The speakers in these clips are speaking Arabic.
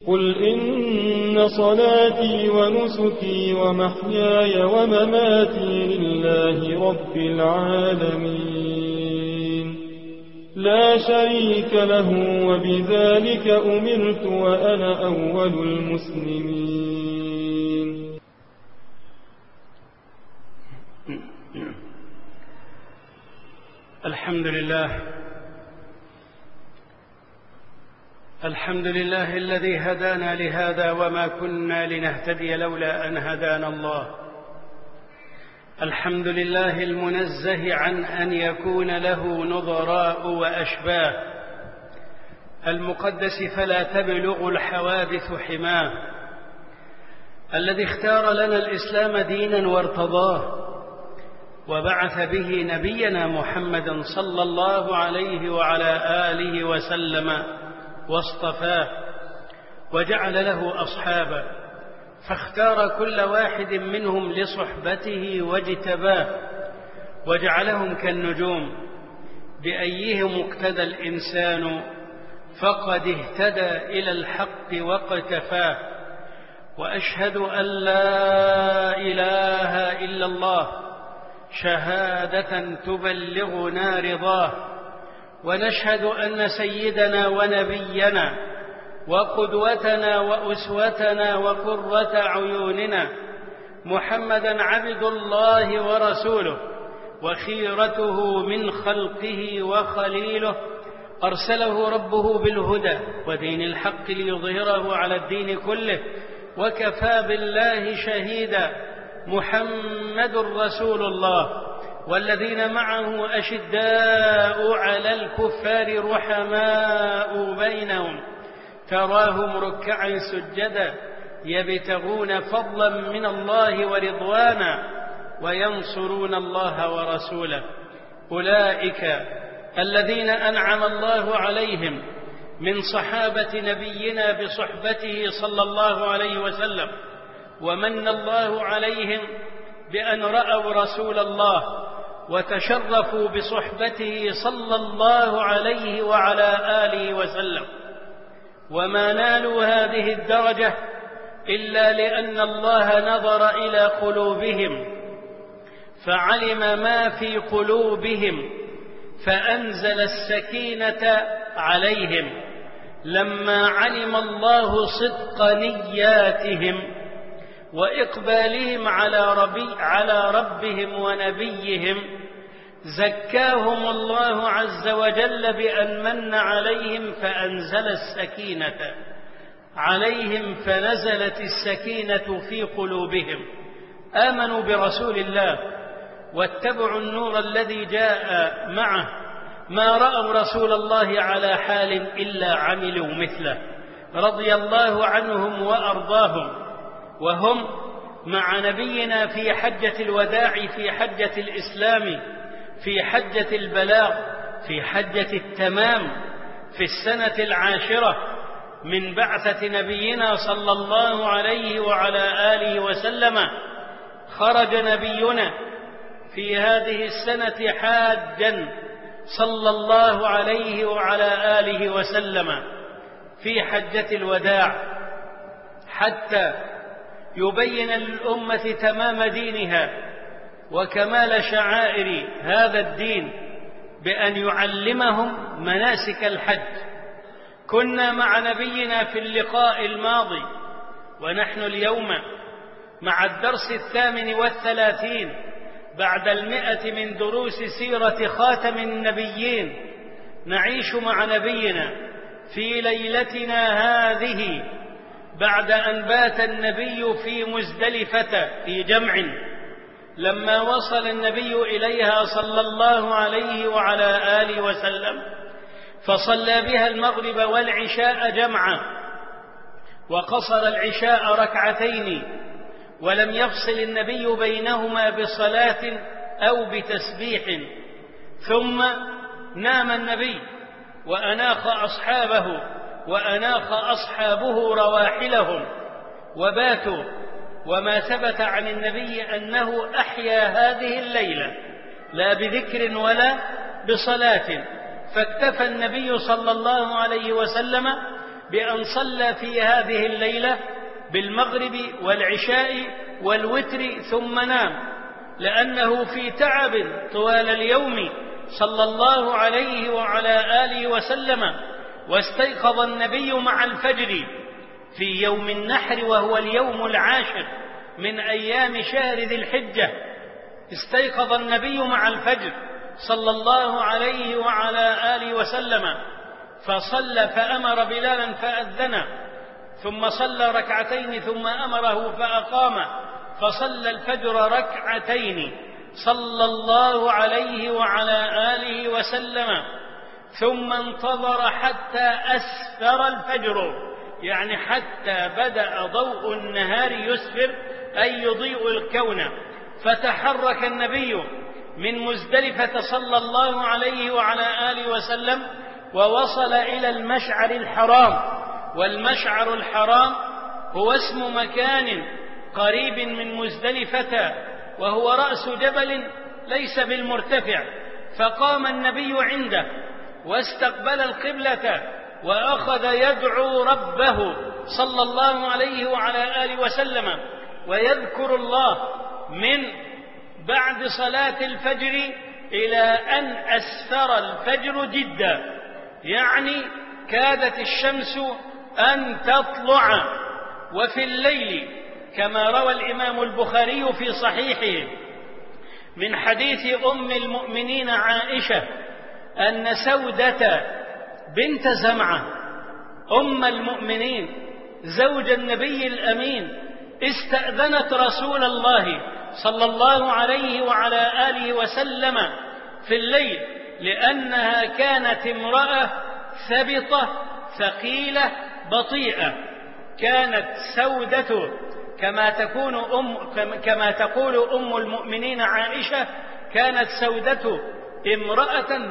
قل إن صلاتي ونسكي ومحياي ومماتي لله رب العالمين لا شريك له وبذلك أمرت وأنا أول المسلمين. الحمد لله الذي هدانا لهذا وما كنا لنهتدي لولا أن هدانا الله. الحمد لله المنزه عن أن يكون له نظراء وأشباه، المقدس فلا تبلغ الحوادث حماه، الذي اختار لنا الإسلام دينا وارتضاه، وبعث به نبينا محمدا صلى الله عليه وعلى آله وسلم واصطفاه، وجعل له أصحابا، فاختار كل واحد منهم لصحبته واجتباه، وجعلهم كالنجوم بأيهم اقتدى الإنسان فقد اهتدى إلى الحق واقتفاه. وأشهد أن لا إله إلا الله شهادة تبلغنا رضاه، ونشهد أن سيدنا ونبينا وقدوتنا وأسوتنا وقرة عيوننا محمدا عبد الله ورسوله وخيرته من خلقه وخليله، أرسله ربه بالهدى ودين الحق ليظهره على الدين كله، وكفى بالله شهيدا. محمد رسول الله، والذين معه أشداء على الكفار رحماء بينهم، تراهم ركعا سجدا يبتغون فضلا من الله ورضوانا وينصرون الله ورسوله. أولئك الذين أنعم الله عليهم من صحابة نبينا بصحبته صلى الله عليه وسلم، ومن الله عليهم بأن رأوا رسول الله وتشرفوا بصحبته صلى الله عليه وعلى آله وسلم، وما نالوا هذه الدرجة إلا لأن الله نظر إلى قلوبهم فعلم ما في قلوبهم فأنزل السكينة عليهم لما علم الله صدق نياتهم وإقبالهم على ربهم ونبيهم. زكاهم الله عز وجل بأن من عليهم فأنزل السكينة عليهم، فنزلت السكينة في قلوبهم، آمنوا برسول الله واتبعوا النور الذي جاء معه، ما رأوا رسول الله على حال إلا عملوا مثله، رضي الله عنهم وأرضاهم، وهم مع نبينا في حجة الوداع، في حجة الإسلام، في حجة البلاغ، في حجة التمام، في السنة 10 من بعثة نبينا صلى الله عليه وعلى آله وسلم. خرج نبينا في هذه السنة حاجا صلى الله عليه وعلى آله وسلم في حجة الوداع، حتى يبين للأمة تمام دينها وكمال شعائر هذا الدين بأن يعلمهم مناسك الحج. كنا مع نبينا في اللقاء الماضي، ونحن اليوم مع الدرس 38 بعد 100 من دروس سيرة خاتم النبيين، نعيش مع نبينا في ليلتنا هذه بعد أن بات النبي في مزدلفة في جمع، لما وصل النبي إليها صلى الله عليه وعلى آله وسلم فصلى بها المغرب والعشاء جمعا، وقصر العشاء ركعتين، ولم يفصل النبي بينهما بصلاة أو بتسبيح. ثم نام النبي وأناخ أصحابه وأناخ أصحابه رواحلهم وباتوا، وما ثبت عن النبي أنه أحيا هذه الليلة لا بذكر ولا بصلاة، فاكتفى النبي صلى الله عليه وسلم بأن صلى في هذه الليلة بالمغرب والعشاء والوتر ثم نام، لأنه في تعب طوال اليوم صلى الله عليه وعلى آله وسلم. واستيقظ النبي مع الفجر في يوم النحر وهو اليوم العاشر من أيام شهر ذي الحجة. استيقظ النبي مع الفجر صلى الله عليه وعلى آله وسلم فصلى، فأمر بلالا فأذن، ثم صلى ركعتين ثم أمره فأقام، فصلى الفجر ركعتين صلى الله عليه وعلى آله وسلم، ثم انتظر حتى أسفر الفجر، يعني حتى بدأ ضوء النهار يسفر أي يضيء الكون. فتحرك النبي من مزدلفة صلى الله عليه وعلى آله وسلم ووصل إلى المشعر الحرام. والمشعر الحرام هو اسم مكان قريب من مزدلفة، وهو رأس جبل ليس بالمرتفع. فقام النبي عنده واستقبل القبلة وأخذ يدعو ربه صلى الله عليه وعلى آله وسلم ويذكر الله من بعد صلاة الفجر إلى أن أسفر الفجر جدا، يعني كادت الشمس أن تطلع. وفي الليل كما روى الإمام البخاري في صحيحه من حديث أم المؤمنين عائشة أن سودة بنت زمعة أم المؤمنين زوج النبي الأمين استأذنت رسول الله صلى الله عليه وعلى آله وسلم في الليل، لأنها كانت امرأة ثبطة ثقيلة بطيئة. كانت سودة كما تقول أم المؤمنين عائشة، كانت سودة امرأة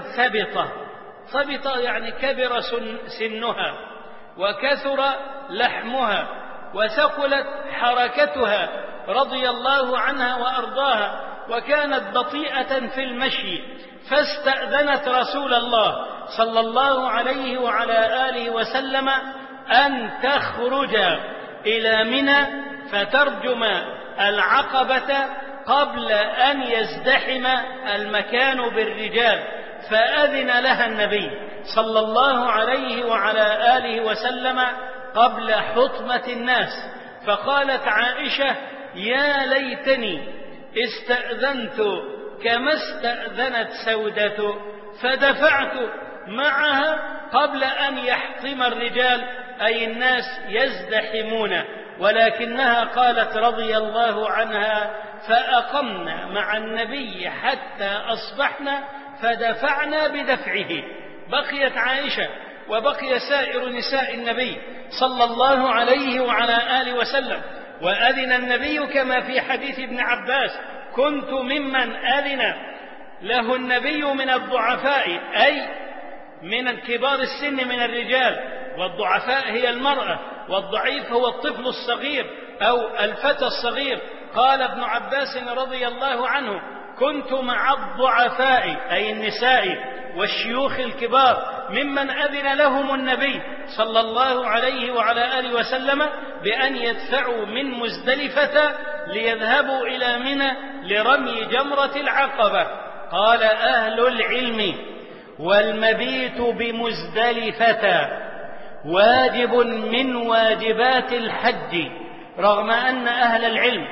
ثبطة يعني كبر سنها وكثر لحمها وثقلت حركتها رضي الله عنها وأرضاها، وكانت بطيئة في المشي. فاستأذنت رسول الله صلى الله عليه وعلى آله وسلم أن تخرج إلى منى فترجم العقبة قبل أن يزدحم المكان بالرجال. فأذن لها النبي صلى الله عليه وعلى آله وسلم قبل حطمة الناس. فقالت عائشة: يا ليتني استأذنت كما استأذنت سودة فدفعت معها قبل أن يحطم الرجال، أي الناس يزدحمون. ولكنها قالت رضي الله عنها: فأقمنا مع النبي حتى أصبحنا فدفعنا بدفعه. بقيت عائشة وبقي سائر نساء النبي صلى الله عليه وعلى آله وسلم. وأذن النبي كما في حديث ابن عباس: كنت ممن أذن له النبي من الضعفاء، أي من كبار السن من الرجال، والضعفاء هي المرأة، والضعيف هو الطفل الصغير أو الفتى الصغير. قال ابن عباس رضي الله عنه: كنت مع الضعفاء أي النساء والشيوخ الكبار ممن أذن لهم النبي صلى الله عليه وعلى آله وسلم بأن يدفعوا من مزدلفة ليذهبوا إلى منى لرمي جمرة العقبة. قال أهل العلم: والمبيت بمزدلفة واجب من واجبات الحج، رغم أن أهل العلم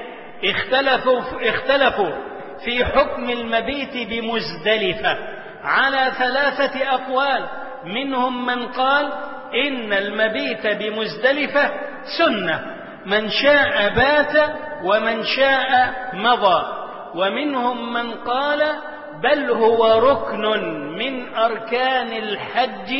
اختلفوا في حكم المبيت بمزدلفة على 3 أقوال. منهم من قال إن المبيت بمزدلفة سنة، من شاء بات ومن شاء مضى. ومنهم من قال بل هو ركن من أركان الحج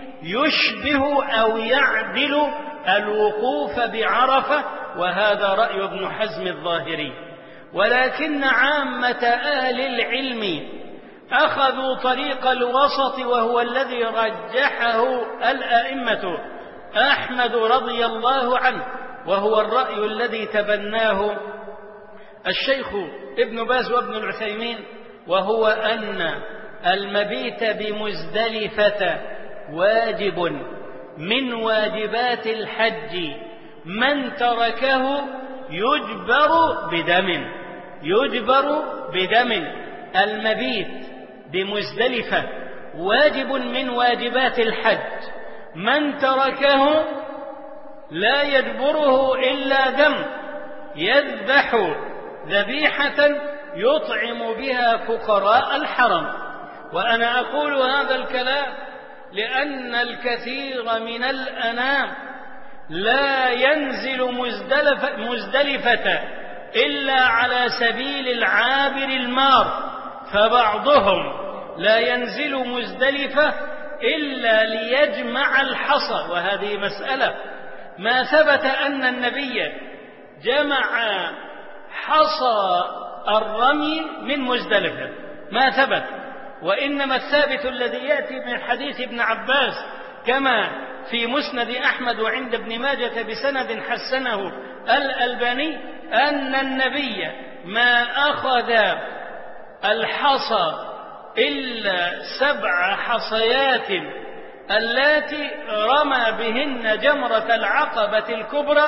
يشبه أو يعدل الوقوف بعرفة، وهذا رأي ابن حزم الظاهري. ولكن عامة أهل العلم أخذوا طريق الوسط، وهو الذي رجحه الأئمة أحمد رضي الله عنه، وهو الرأي الذي تبناه الشيخ ابن باز وابن العثيمين، وهو أن المبيت بمزدلفة واجب من واجبات الحج من تركه يجبر بدم. المبيت بمزدلفة واجب من واجبات الحج، من تركه لا يجبره إلا دم، يذبح ذبيحة يطعم بها فقراء الحرم. وأنا أقول هذا الكلام لأن الكثير من الأنام لا ينزل مزدلفة إلا على سبيل العابر المار، فبعضهم لا ينزل مزدلفة إلا ليجمع الحصى، وهذه مسألة ما ثبت أن النبي جمع حصى الرمي من مزدلفة، ما ثبت. وإنما الثابت الذي يأتي من حديث ابن عباس كما في مسند أحمد وعند ابن ماجة بسند حسنه الألباني أن النبي ما أخذ الحصى إلا 7 حصيات اللاتي رمى بهن جمرة العقبة الكبرى،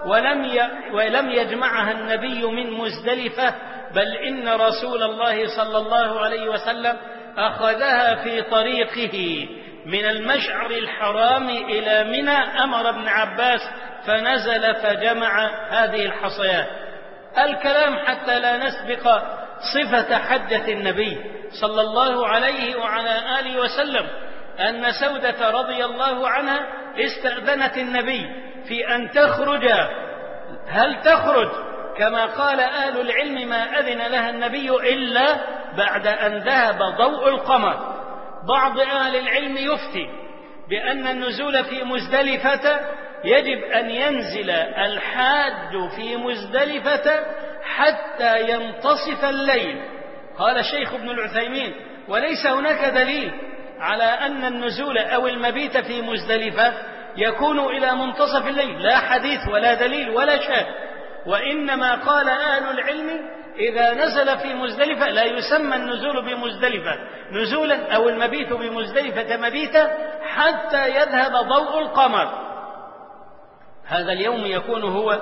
ولم يجمعها النبي من مزدلفة، بل إن رسول الله صلى الله عليه وسلم أخذها في طريقه من المشعر الحرام إلى منى، أمر ابن عباس فنزل فجمع هذه الحصيات. الكلام حتى لا نسبق صفة حجة النبي صلى الله عليه وعلى آله وسلم أن سودة رضي الله عنها استأذنت النبي في أن تخرج. هل تخرج كما قال أهل العلم ما أذن لها النبي إلا بعد أن ذهب ضوء القمر؟ بعض أهل العلم يفتي بأن النزول في مزدلفة يجب أن ينزل الحاج في مزدلفة حتى ينتصف الليل. قال الشيخ ابن العثيمين: وليس هناك دليل على أن النزول أو المبيت في مزدلفة يكون إلى منتصف الليل، لا حديث ولا دليل ولا شيء. وإنما قال أهل العلم إذا نزل في مزدلفة لا يسمى النزول بمزدلفة نزولا أو المبيت بمزدلفة مبيتا حتى يذهب ضوء القمر. هذا اليوم يكون هو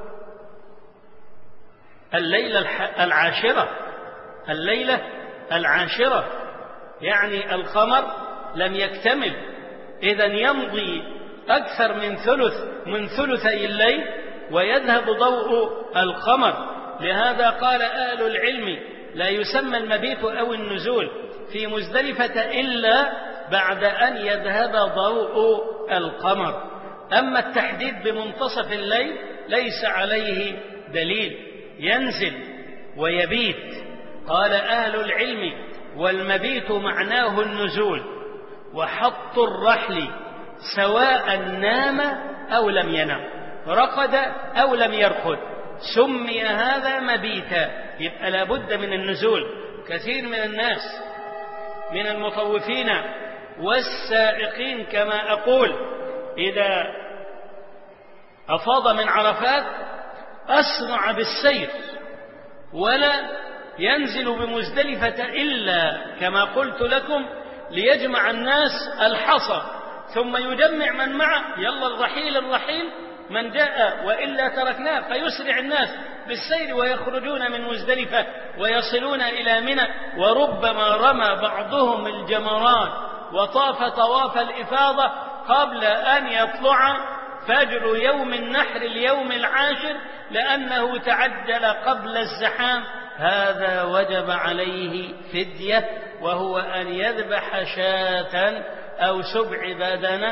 الليلة العاشرة، يعني القمر لم يكتمل، إذن يمضي أكثر من ثلثي الليل ويذهب ضوء القمر. لهذا قال أهل العلم لا يسمى المبيت أو النزول في مزدلفة إلا بعد أن يذهب ضوء القمر. أما التحديد بمنتصف الليل ليس عليه دليل، ينزل ويبيت. قال أهل العلم: والمبيت معناه النزول وحط الرحل سواء نام أو لم ينم، رقد أو لم يرقد، سمي هذا مبيتا. يبقى لابد من النزول. كثير من الناس من المطوفين والسائقين كما أقول إذا أفاض من عرفات أسرع بالسير ولا ينزل بمزدلفة إلا كما قلت لكم ليجمع الناس الحصى، ثم يجمع من معه، يلا الرحيل من جاء وإلا تركناه، فيسرع الناس بالسير ويخرجون من مزدلفة ويصلون إلى منى. وربما رمى بعضهم الجمرات وطاف طواف الإفاضة قبل أن يطلع فجر يوم النحر اليوم العاشر لأنه تعجل قبل الزحام. هذا وجب عليه فدية، وهو أن يذبح شاة أو 7 بدنة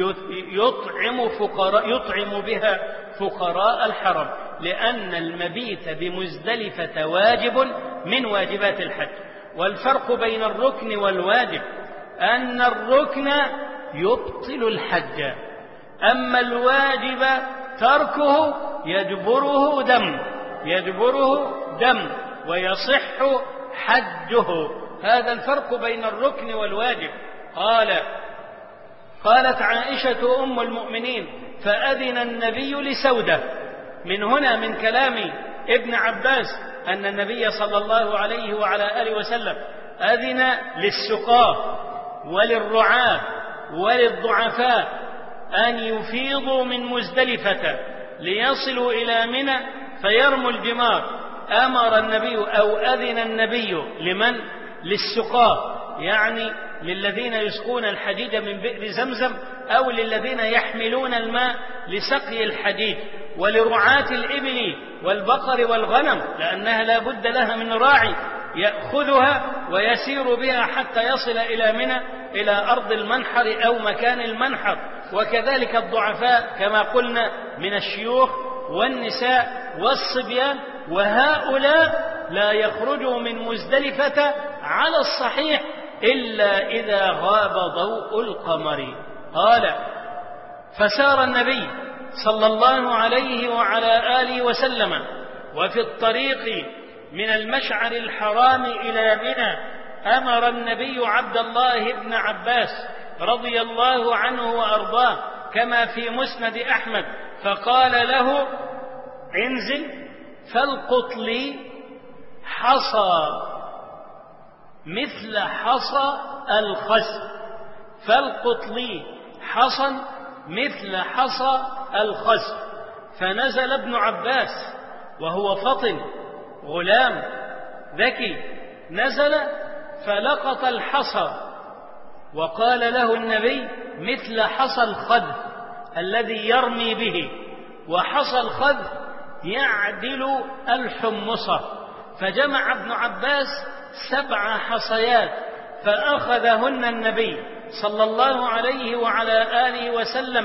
يطعم بها فقراء الحرم، لأن المبيت بمزدلفة واجب من واجبات الحج. والفرق بين الركن والواجب أن الركن يبطل الحج، أما الواجب تركه يجبره دم ويصح حجه. هذا الفرق بين الركن والواجب. قالت عائشة أم المؤمنين: فأذن النبي لسودة. من هنا من كلام ابن عباس أن النبي صلى الله عليه وعلى آله وسلم أذن للسقاة وللرعاة وللضعفاء أن يفيضوا من مزدلفة ليصلوا إلى منى فيرموا الجمار، أمر النبي أو أذن النبي لمن؟ للسقاة، يعني للذين يسقون الحديد من بئر زمزم أو للذين يحملون الماء لسقي الحديد، ولرعاة الإبل والبقر والغنم، لأنها لا بد لها من راعي يأخذها ويسير بها حتى يصل إلى منى، إلى أرض المنحر أو مكان المنحر. وكذلك الضعفاء كما قلنا من الشيوخ والنساء والصبيان، وهؤلاء لا يخرجوا من مزدلفة على الصحيح إلا إذا غاب ضوء القمر. قال: فسار النبي صلى الله عليه وعلى آله وسلم وفي الطريق من المشعر الحرام إلى منى أمر النبي عبد الله بن عباس رضي الله عنه وأرضاه كما في مسند أحمد، فقال له: انزل فالقط لي حصى مثل حصى الخس، فالقط لي حصى مثل حصى الخس. فنزل ابن عباس وهو فطن غلام ذكي، نزل فلقط الحصى، وقال له النبي: مثل حصى الخذ الذي يرمي به، وحصى الخذ يعدل الحمصة. فجمع ابن عباس 7 حصيات فأخذهن النبي صلى الله عليه وعلى آله وسلم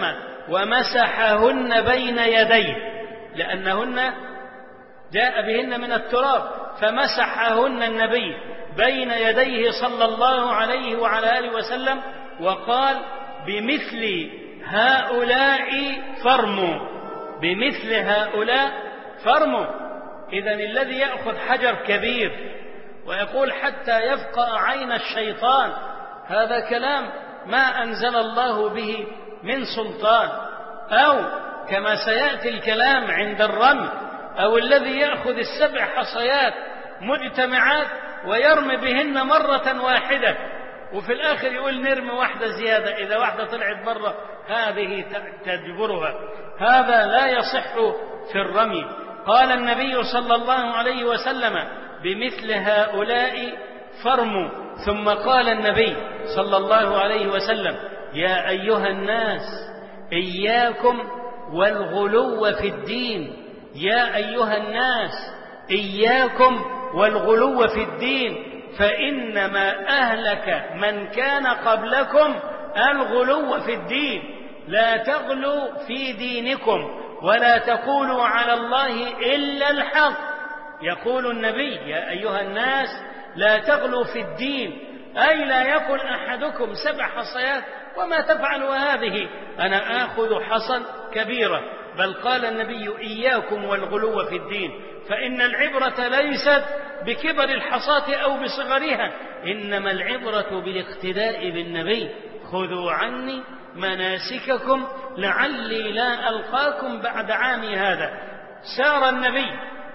ومسحهن بين يديه، لأنهن جاء بهن من التراب، فمسحهن النبي بين يديه صلى الله عليه وعلى آله وسلم، وقال: بمثل هؤلاء فرموا، بمثل هؤلاء فرموا. إذن الذي يأخذ حجر كبير ويقول حتى يفقأ عين الشيطان، هذا كلام ما أنزل الله به من سلطان. أو كما سيأتي الكلام عند الرمي، أو الذي يأخذ 7 حصيات مجتمعات ويرمي بهن مرة واحدة، وفي الآخر يقول نرمي واحدة زيادة، إذا واحدة طلعت برة هذه تجبرها، هذا لا يصح في الرمي. قال النبي صلى الله عليه وسلم: بمثل هؤلاء فرموا. ثم قال النبي صلى الله عليه وسلم: يا أيها الناس إياكم والغلو في الدين، يا أيها الناس إياكم والغلو في الدين، فإنما أهلك من كان قبلكم الغلو في الدين، لا تغلوا في دينكم ولا تقولوا على الله إلا الحق. يقول النبي: يا أيها الناس لا تغلوا في الدين، أي لا يكن أحدكم 7 حصيات وما تفعل هذه، أنا آخذ حصى كبيرة. بل قال النبي: إياكم والغلو في الدين، فإن العبرة ليست بكبر الحصاة أو بصغرها، إنما العبرة بالاقتداء بالنبي. خذوا عني مناسككم لعلي لا ألقاكم بعد عامي هذا. سار النبي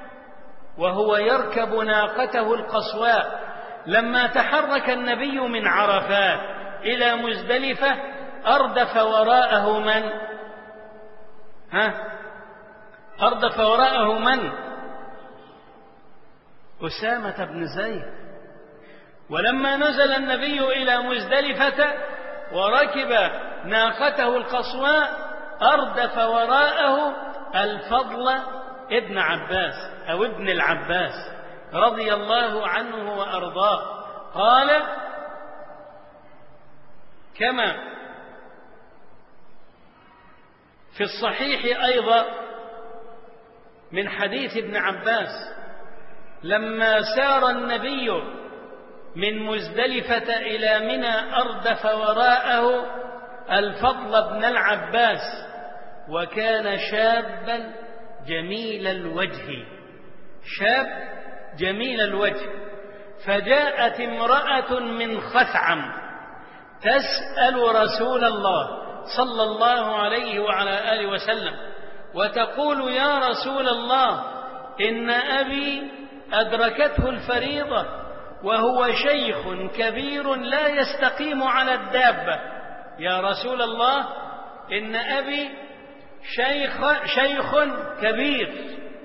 وهو يركب ناقته القصواء، لما تحرك النبي من عرفات إلى مزدلفة أردف وراءه من؟ أردف وراءه من؟ أسامة بن زيد. ولما نزل النبي إلى مزدلفة وركب ناقته القصواء أردف وراءه الفضل ابن عباس أو ابن العباس رضي الله عنه وأرضاه. قال: كما في الصحيح أيضا من حديث ابن عباس: لما سار النبي من مزدلفة إلى منى أردف وراءه الفضل بن العباس، وكان شابا جميل الوجه، شاب جميل الوجه. فجاءت امرأة من خثعم تسأل رسول الله صلى الله عليه وعلى آله وسلم وتقول: يا رسول الله، إن أبي أدركته الفريضة وهو شيخ كبير لا يستقيم على الدابة. يا رسول الله، إن أبي شيخ كبير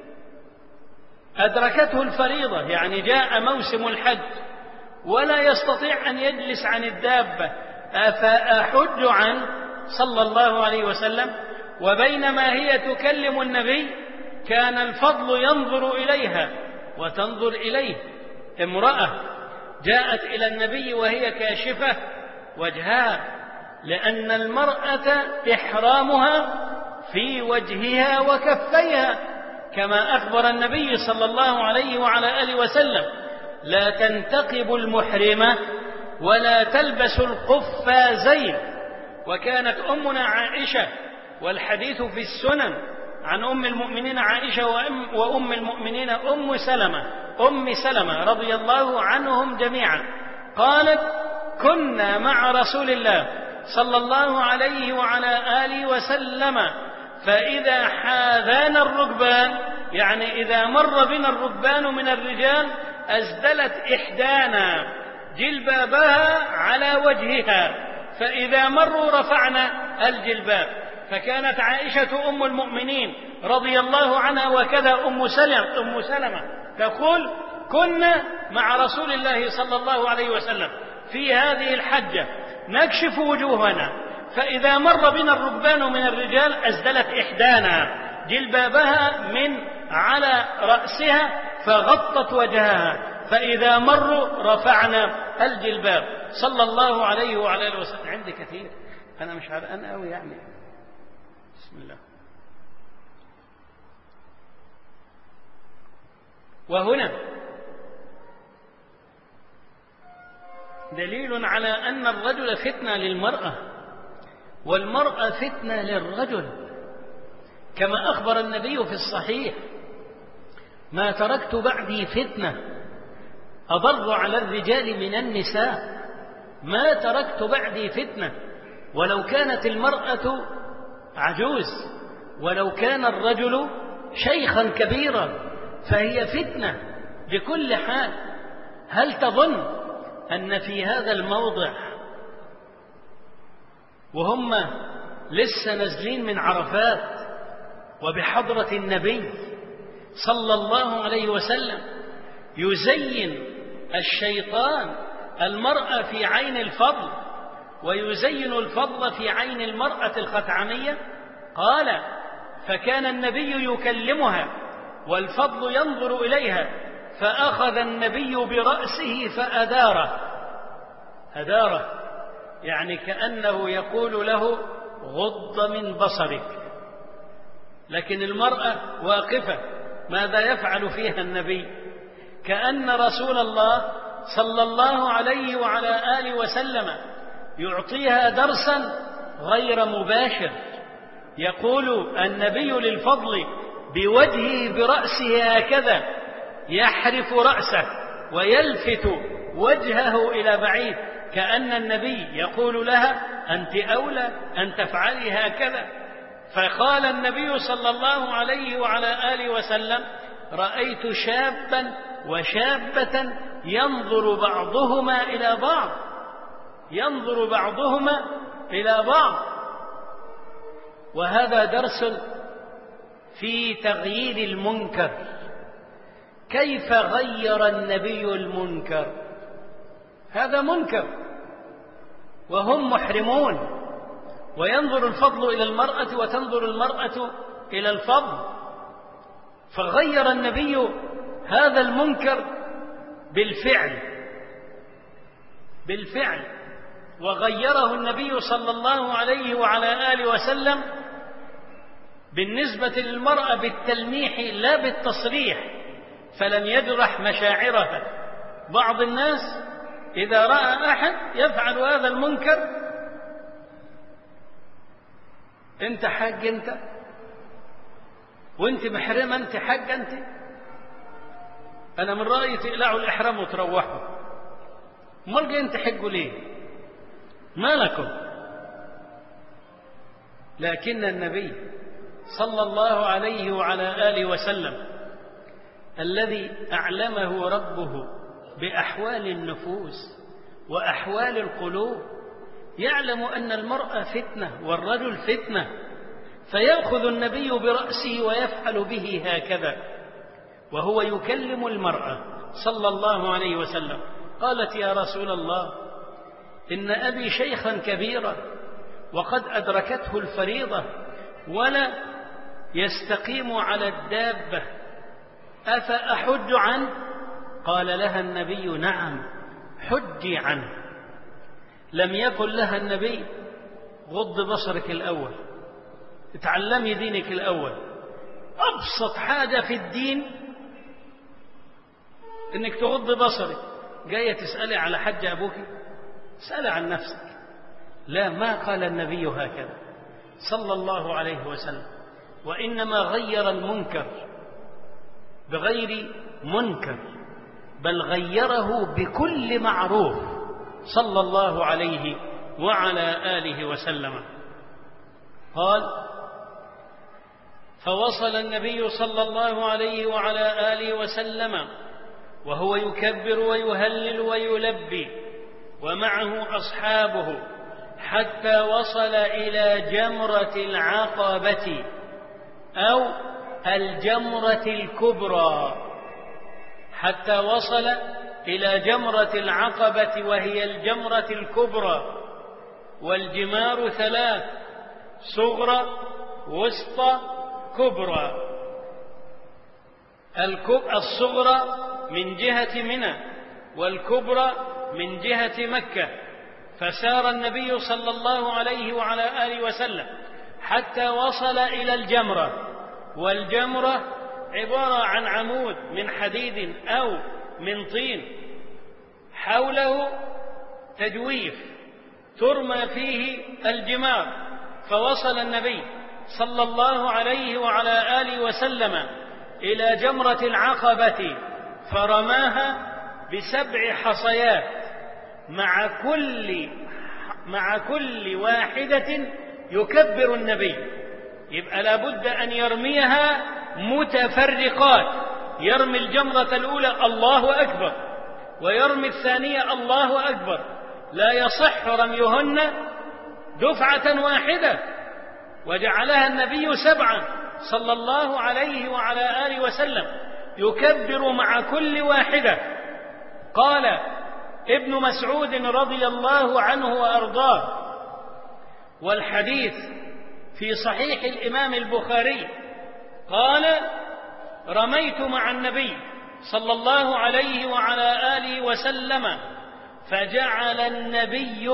أدركته الفريضة، يعني جاء موسم الحج ولا يستطيع أن يجلس عن الدابة، أفأحج عنه صلى الله عليه وسلم؟ وبينما هي تكلم النبي كان الفضل ينظر إليها وتنظر إليه. امرأة جاءت إلى النبي وهي كاشفة وجهها، لأن المرأة إحرامها في وجهها وكفيها، كما أخبر النبي صلى الله عليه وعلى آله وسلم: لا تنتقب المحرمة ولا تلبس القفازين. وكانت أمنا عائشة، والحديث في السنن عن أم المؤمنين عائشة وأم المؤمنين أم سلمة رضي الله عنهم جميعا، قالت: كنا مع رسول الله صلى الله عليه وعلى آله وسلم فإذا حاذانا الركبان، يعني إذا مر بنا الركبان من الرجال، أسدلت إحدانا جلبابها على وجهها، فإذا مروا رفعنا الجلباب. فكانت عائشة أم المؤمنين رضي الله عنها وكذا أم سلمة تقول: كنا مع رسول الله صلى الله عليه وسلم في هذه الحجة نكشف وجوهنا، فإذا مر بنا الركبان من الرجال أسدلت إحدانا جلبابها من على رأسها فغطت وجهها، فإذا مروا رفعنا الجلباب صلى الله عليه وعلى آله وسلم. عندي كثير، أنا مش عارف أوي يعني. بسم الله. وهنا دليل على أن الرجل فتنة للمرأة والمرأة فتنة للرجل، كما أخبر النبي في الصحيح: ما تركت بعدي فتنة أضر على الرجال من النساء. ما تركت بعدي فتنة، ولو كانت المرأة عجوز ولو كان الرجل شيخا كبيرا فهي فتنة بكل حال. هل تظن أن في هذا الموضع وهم لسه نازلين من عرفات وبحضرة النبي صلى الله عليه وسلم يزين الشيطان المرأة في عين الفضل ويزين الفضل في عين المرأة الخثعمية؟ قال: فكان النبي يكلمها والفضل ينظر إليها، فأخذ النبي برأسه فأداره، يعني كأنه يقول له: غض من بصرك. لكن المرأة واقفة، ماذا يفعل فيها النبي؟ كأن رسول الله صلى الله عليه وعلى آله وسلم يعطيها درسا غير مباشر. يقول النبي للفضل بوجهه برأسه هكذا، يحرف رأسه ويلفت وجهه إلى بعيد، كأن النبي يقول لها: أنت أولى أن تفعلي هكذا. فقال النبي صلى الله عليه وعلى آله وسلم: رأيت شابا وشابة ينظر بعضهما إلى بعض، وهذا درس في تغيير المنكر. كيف غير النبي المنكر؟ هذا منكر وهم محرمون، وينظر الفضل إلى المرأة وتنظر المرأة إلى الفضل، فغير النبي هذا المنكر بالفعل، وغيره النبي صلى الله عليه وعلى آله وسلم بالنسبة للمرأة بالتلميح لا بالتصريح، فلم يجرح مشاعرها. بعض الناس إذا رأى أحد يفعل هذا المنكر: أنت حاج أنت، وأنت محرمة أنت حاج أنت، أنا من رأيي تقلعوا الإحرام وتروحوا، أمال جايين تحجوا ليه؟ ما لكم؟ لكن النبي صلى الله عليه وعلى آله وسلم الذي أعلمه ربه بأحوال النفوس وأحوال القلوب، يعلم أن المرأة فتنة والرجل فتنة، فيأخذ النبي برأسه ويفعل به هكذا وهو يكلم المرأة صلى الله عليه وسلم. قالت: يا رسول الله، إن أبي شيخا كبيرا وقد أدركته الفريضة ولا يستقيم على الدابة، أفأحج عنه؟ قال لها النبي: نعم، حجي عنه. لم يقل لها النبي: غض بصرك الأول، اتعلمي دينك الأول. أبسط حاجة في الدين إنك تغض بصرك. جاية تسألي على حج أبوك؟ اسألي عن نفسك. لا، ما قال النبي هكذا صلى الله عليه وسلم، وإنما غير المنكر بغير منكر، بل غيره بكل معروف صلى الله عليه وعلى آله وسلم. قال: فوصل النبي صلى الله عليه وعلى آله وسلم وهو يكبر ويهلل ويلبي ومعه أصحابه حتى وصل إلى جمرة العقبة أو الجمرة الكبرى، حتى وصل إلى جمرة العقبة وهي الجمرة الكبرى. والجمار 3: صغرى، وسطى، كبرى. الصغرى من جهة منى، والكبرى من جهة مكة. فسار النبي صلى الله عليه وعلى آله وسلم حتى وصل إلى الجمرة، والجمرة عبارة عن عمود من حديد أو من طين حوله تجويف ترمى فيه الجمار. فوصل النبي صلى الله عليه وعلى آله وسلم إلى جمرة العقبة فرماها ب7 حصيات، مع كل واحدة يكبر النبي. يبقى لابد أن يرميها متفرقات، يرمي الجمرة الأولى الله أكبر، ويرمي الثانية الله أكبر، لا يصح رميهن دفعة واحدة. وجعلها النبي 7 صلى الله عليه وعلى آله وسلم يكبر مع كل واحدة. قال ابن مسعود رضي الله عنه وأرضاه، والحديث في صحيح الإمام البخاري، قال: رميت مع النبي صلى الله عليه وعلى آله وسلم فجعل النبي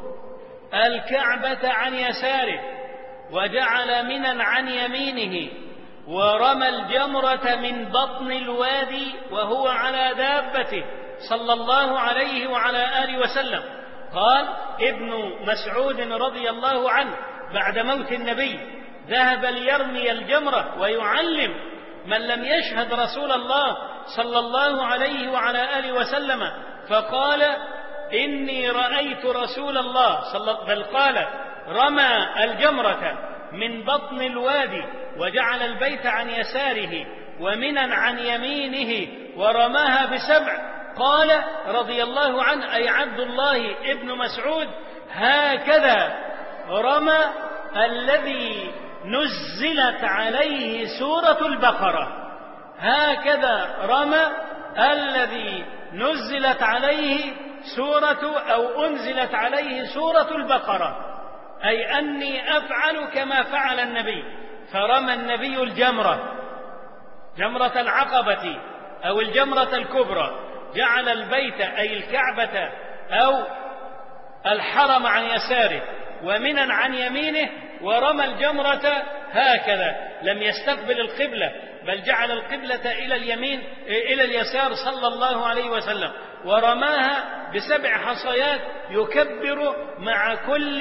الكعبة عن يساره وجعل منى عن يمينه ورمى الجمرة من بطن الوادي وهو على دابته صلى الله عليه وعلى آله وسلم. قال ابن مسعود رضي الله عنه: بعد موت النبي ذهب ليرمي الجمرة ويعلم من لم يشهد رسول الله صلى الله عليه وعلى آله وسلم، فقال: إني رأيت رسول الله بل قال: رمى الجمرة من بطن الوادي وجعل البيت عن يساره ومنى عن يمينه ورماها ب7. قال رضي الله عنه أي عبد الله ابن مسعود: هكذا رمى الذي نزلت عليه سورة البقرة. هكذا رمى الذي نزلت عليه سورة أو أنزلت عليه سورة البقرة، أي أني أفعل كما فعل النبي. فرمى النبي الجمرة، جمرة العقبة أو الجمرة الكبرى، جعل البيت أي الكعبة أو الحرم عن يساره ومنى عن يمينه، ورمى الجمرة هكذا، لم يستقبل القبلة بل جعل القبلة إلى اليمين إلى اليسار صلى الله عليه وسلم، ورماها ب7 حصيات يكبر مع كل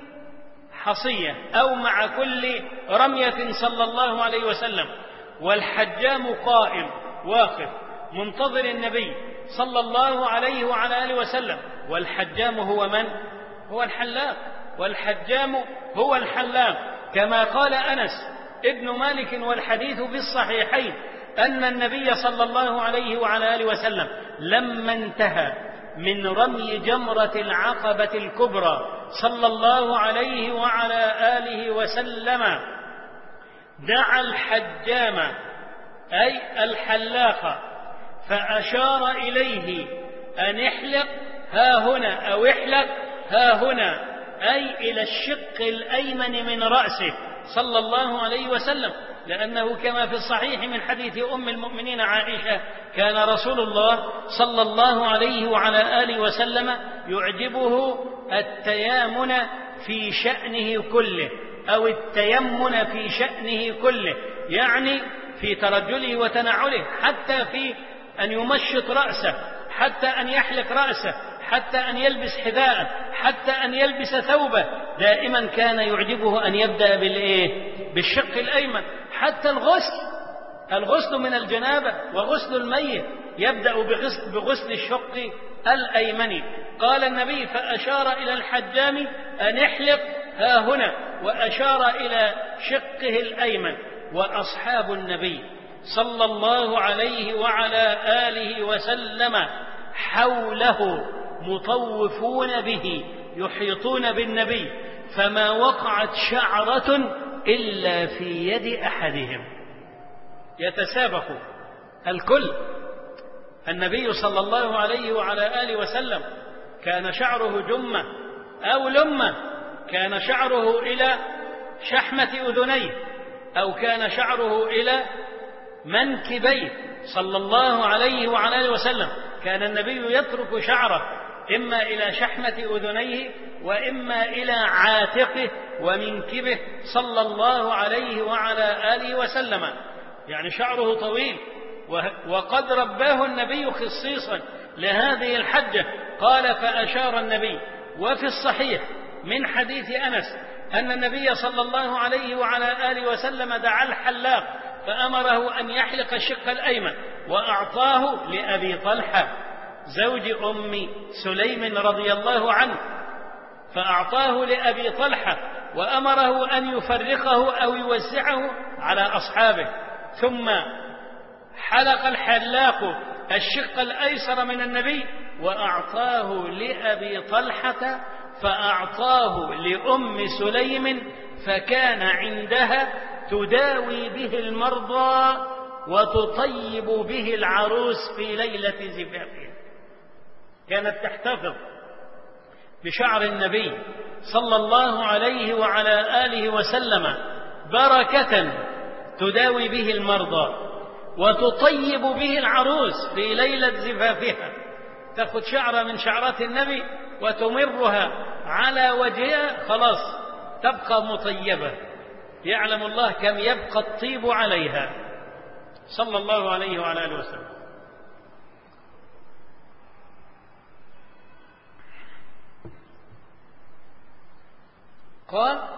حصية أو مع كل رمية صلى الله عليه وسلم. والحجام قائم واقف منتظر النبي صلى الله عليه وعلى آله وسلم. والحجام هو من؟ هو الحلاق. والحجام هو الحلاق، كما قال أنس ابن مالك والحديث في الصحيحين أن النبي صلى الله عليه وعلى آله وسلم لما انتهى من رمي جمرة العقبة الكبرى صلى الله عليه وعلى آله وسلم دعا الحجام أي الحلاق فأشار إليه أن احلق ها هنا أو احلق ها هنا، أي إلى الشق الأيمن من رأسه صلى الله عليه وسلم، لأنه كما في الصحيح من حديث أم المؤمنين عائشة كان رسول الله صلى الله عليه وعلى آله وسلم يعجبه التيامن في شأنه كله، أو التيمن في شأنه كله، يعني في ترجله وتنعله، حتى في أن يمشط رأسه، حتى أن يحلق رأسه، حتى أن يلبس حذاءه، حتى أن يلبس ثوبه، دائما كان يعجبه أن يبدأ بالشق الأيمن. حتى الغسل من الجنابة وغسل الميت يبدأ بغسل الشق الأيمن. قال النبي فأشار إلى الحجام أن احلق ها هنا، وأشار إلى شقه الأيمن. وأصحاب النبي صلى الله عليه وعلى آله وسلم حوله مطوفون به يحيطون بالنبي، فما وقعت شعرة إلا في يد أحدهم، يتسابق الكل. النبي صلى الله عليه وعلى آله وسلم كان شعره جمة أو لمة، كان شعره إلى شحمة أذنيه، أو كان شعره إلى منكبيه صلى الله عليه وعلى آله وسلم. كان النبي يترك شعره إما إلى شحمة أذنيه وإما إلى عاتقه ومنكبه صلى الله عليه وعلى آله وسلم، يعني شعره طويل. وقد رباه النبي خصيصا لهذه الحجة. قال فأشار النبي. وفي الصحيح من حديث أنس أن النبي صلى الله عليه وعلى آله وسلم دعا الحلاق فأمره أن يحلق الشق الأيمن، وأعطاه لأبي طلحة زوج أم سليم رضي الله عنه، فأعطاه لأبي طلحة وأمره أن يفرقه أو يوزعه على أصحابه. ثم حلق الحلاق الشق الأيسر من النبي وأعطاه لأبي طلحة، فأعطاه لأم سليم، فكان عندها تداوي به المرضى وتطيب به العروس في ليلة زفافها. كانت تحتفظ بشعر النبي صلى الله عليه وعلى آله وسلم بركة تداوي به المرضى وتطيب به العروس في ليلة زفافها. تأخذ شعرة من شعرات النبي وتمرها على وجهها، خلاص تبقى مطيبة، يعلم الله كم يبقى الطيب عليها صلى الله عليه وعلى آله وسلم. قال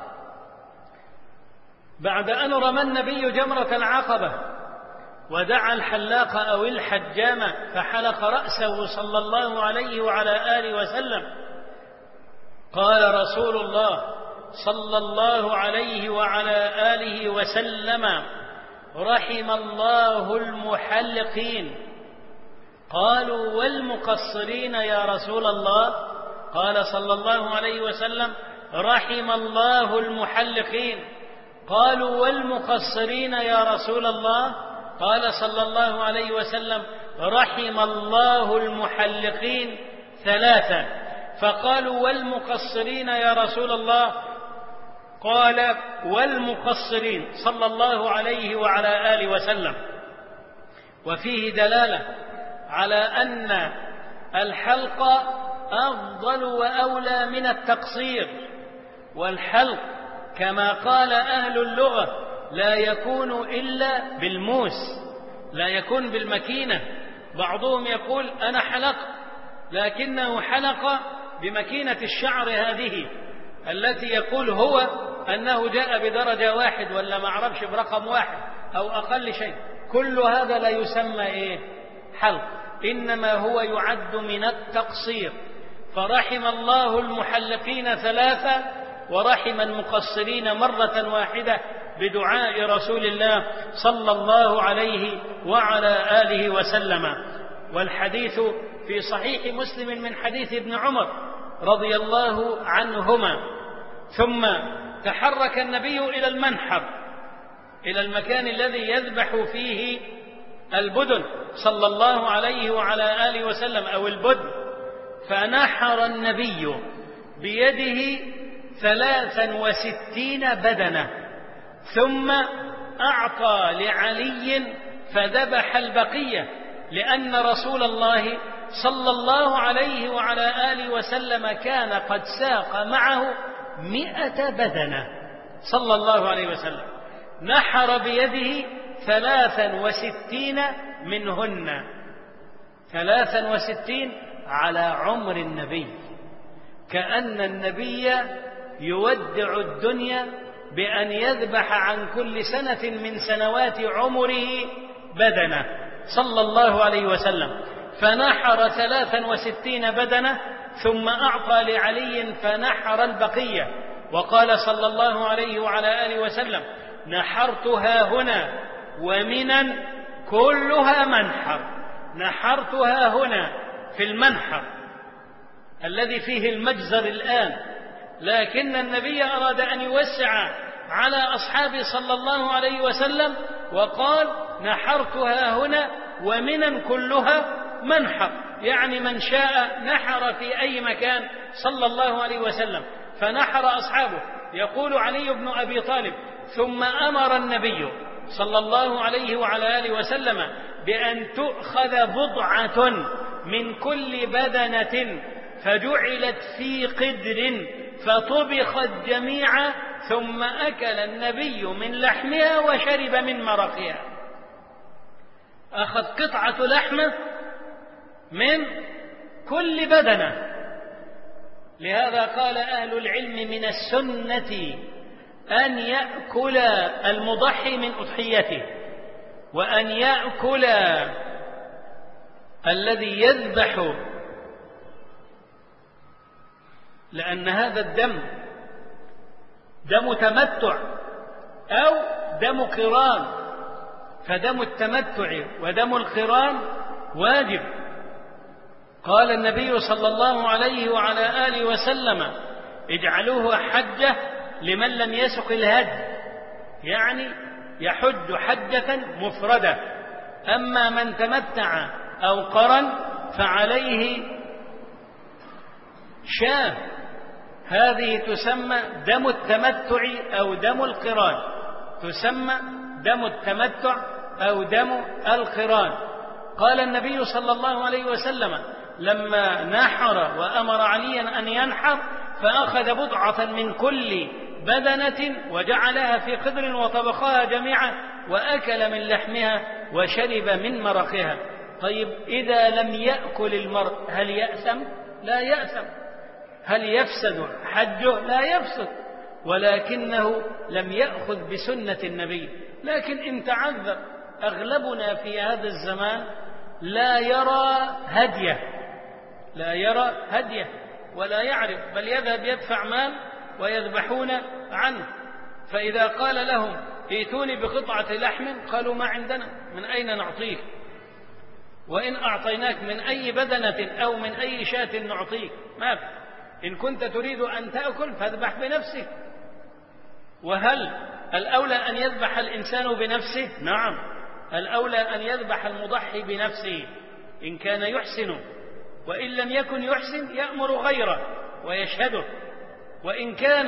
بعد أن رمى النبي جمرة العقبة ودعا الحلاق أو الحجام فحلق رأسه صلى الله عليه وعلى آله وسلم، قال رسول الله صلى الله عليه وعلى آله وسلم رحم الله المحلقين. قالوا والمقصرين يا رسول الله؟ قال صلى الله عليه وسلم رحم الله المحلقين. قالوا والمقصرين يا رسول الله؟ قال صلى الله عليه وسلم رحم الله المحلقين ثلاثة. فقالوا والمقصرين يا رسول الله؟ قال والمقصرين صلى الله عليه وعلى آله وسلم. وفيه دلالة على أن الحلق أفضل وأولى من التقصير، والحلق كما قال أهل اللغة لا يكون إلا بالموس، لا يكون بالمكينة. بعضهم يقول أنا حلق، لكنه حلق بمكينة الشعر هذه التي يقول هو أنه جاء بدرجة واحد ولا ما أعرفش برقم واحد أو أقل شيء. كل هذا لا يسمى حلق، إنما هو يعد من التقصير. فرحم الله المحلقين ثلاثة ورحم المقصرين مرة واحدة بدعاء رسول الله صلى الله عليه وعلى آله وسلم. والحديث في صحيح مسلم من حديث ابن عمر رضي الله عنهما. ثم تحرك النبي إلى المنحر، إلى المكان الذي يذبح فيه البدن صلى الله عليه وعلى آله وسلم، أو البدن. فنحر النبي بيده 63 بدنة، ثم أعطى لعلي فذبح البقية، لأن رسول الله صلى الله عليه وعلى آله وسلم كان قد ساق معه 100 بدنة صلى الله عليه وسلم، نحر بيده 63 منهن، 63 على عمر النبي، كأن النبي يودع الدنيا بأن يذبح عن كل سنة من سنوات عمره بدنة صلى الله عليه وسلم. فنحر 63 بدنة، ثم أعطى لعلي فنحر البقية، وقال صلى الله عليه وعلى آله وسلم: نحرتها هنا ومنا كلها منحر، نحرتها هنا في المنحر الذي فيه المجزر الآن، لكن النبي أراد أن يوسع على أصحابه صلى الله عليه وسلم وقال: نحرتها هنا ومنا كلها منحر، يعني من شاء نحر في أي مكان صلى الله عليه وسلم. فنحر أصحابه. يقول علي بن أبي طالب: ثم أمر النبي صلى الله عليه وعلى آله وسلم بأن تؤخذ بضعة من كل بدنة فجعلت في قدر فطبخت جميعا، ثم أكل النبي من لحمها وشرب من مرقها. أخذ قطعة لحمة من كل بدنة. لهذا قال أهل العلم: من السنة أن يأكل المضحي من أضحيته، وأن يأكل الذي يذبح، لأن هذا الدم دم تمتع أو دم قران، فدم التمتع ودم القران واجب. قال النبي صلى الله عليه وعلى آله وسلم: اجعلوه حجة لمن لم يسق الهدي، يعني يحج حجة مفردة. أما من تمتع أو قرن فعليه شاة، هذه تسمى دم التمتع أو دم القران، تسمى دم التمتع أو دم القران. قال النبي صلى الله عليه وسلم لما نحر وأمر عليا أن ينحر: فأخذ بضعة من كل بدنة وجعلها في قدر وطبخها جميعا وأكل من لحمها وشرب من مرقها. طيب، إذا لم يأكل المرء هل يأثم؟ لا يأثم. هل يفسد حجه؟ لا يفسد، ولكنه لم يأخذ بسنة النبي. لكن إن تعذر، أغلبنا في هذا الزمان لا يرى هديه، لا يرى هديه ولا يعرف، بل يذهب يدفع مال ويذبحون عنه. فإذا قال لهم: ائتوني بقطعة لحم، قالوا: ما عندنا، من أين نعطيك؟ وإن أعطيناك من أي بدنة أو من أي شاة نعطيك، ما في. إن كنت تريد أن تأكل فاذبح بنفسك. وهل الأولى أن يذبح الإنسان بنفسه؟ نعم، الأولى أن يذبح المضحي بنفسه إن كان يحسن، وإن لم يكن يحسن يأمر غيره ويشهده، وإن كان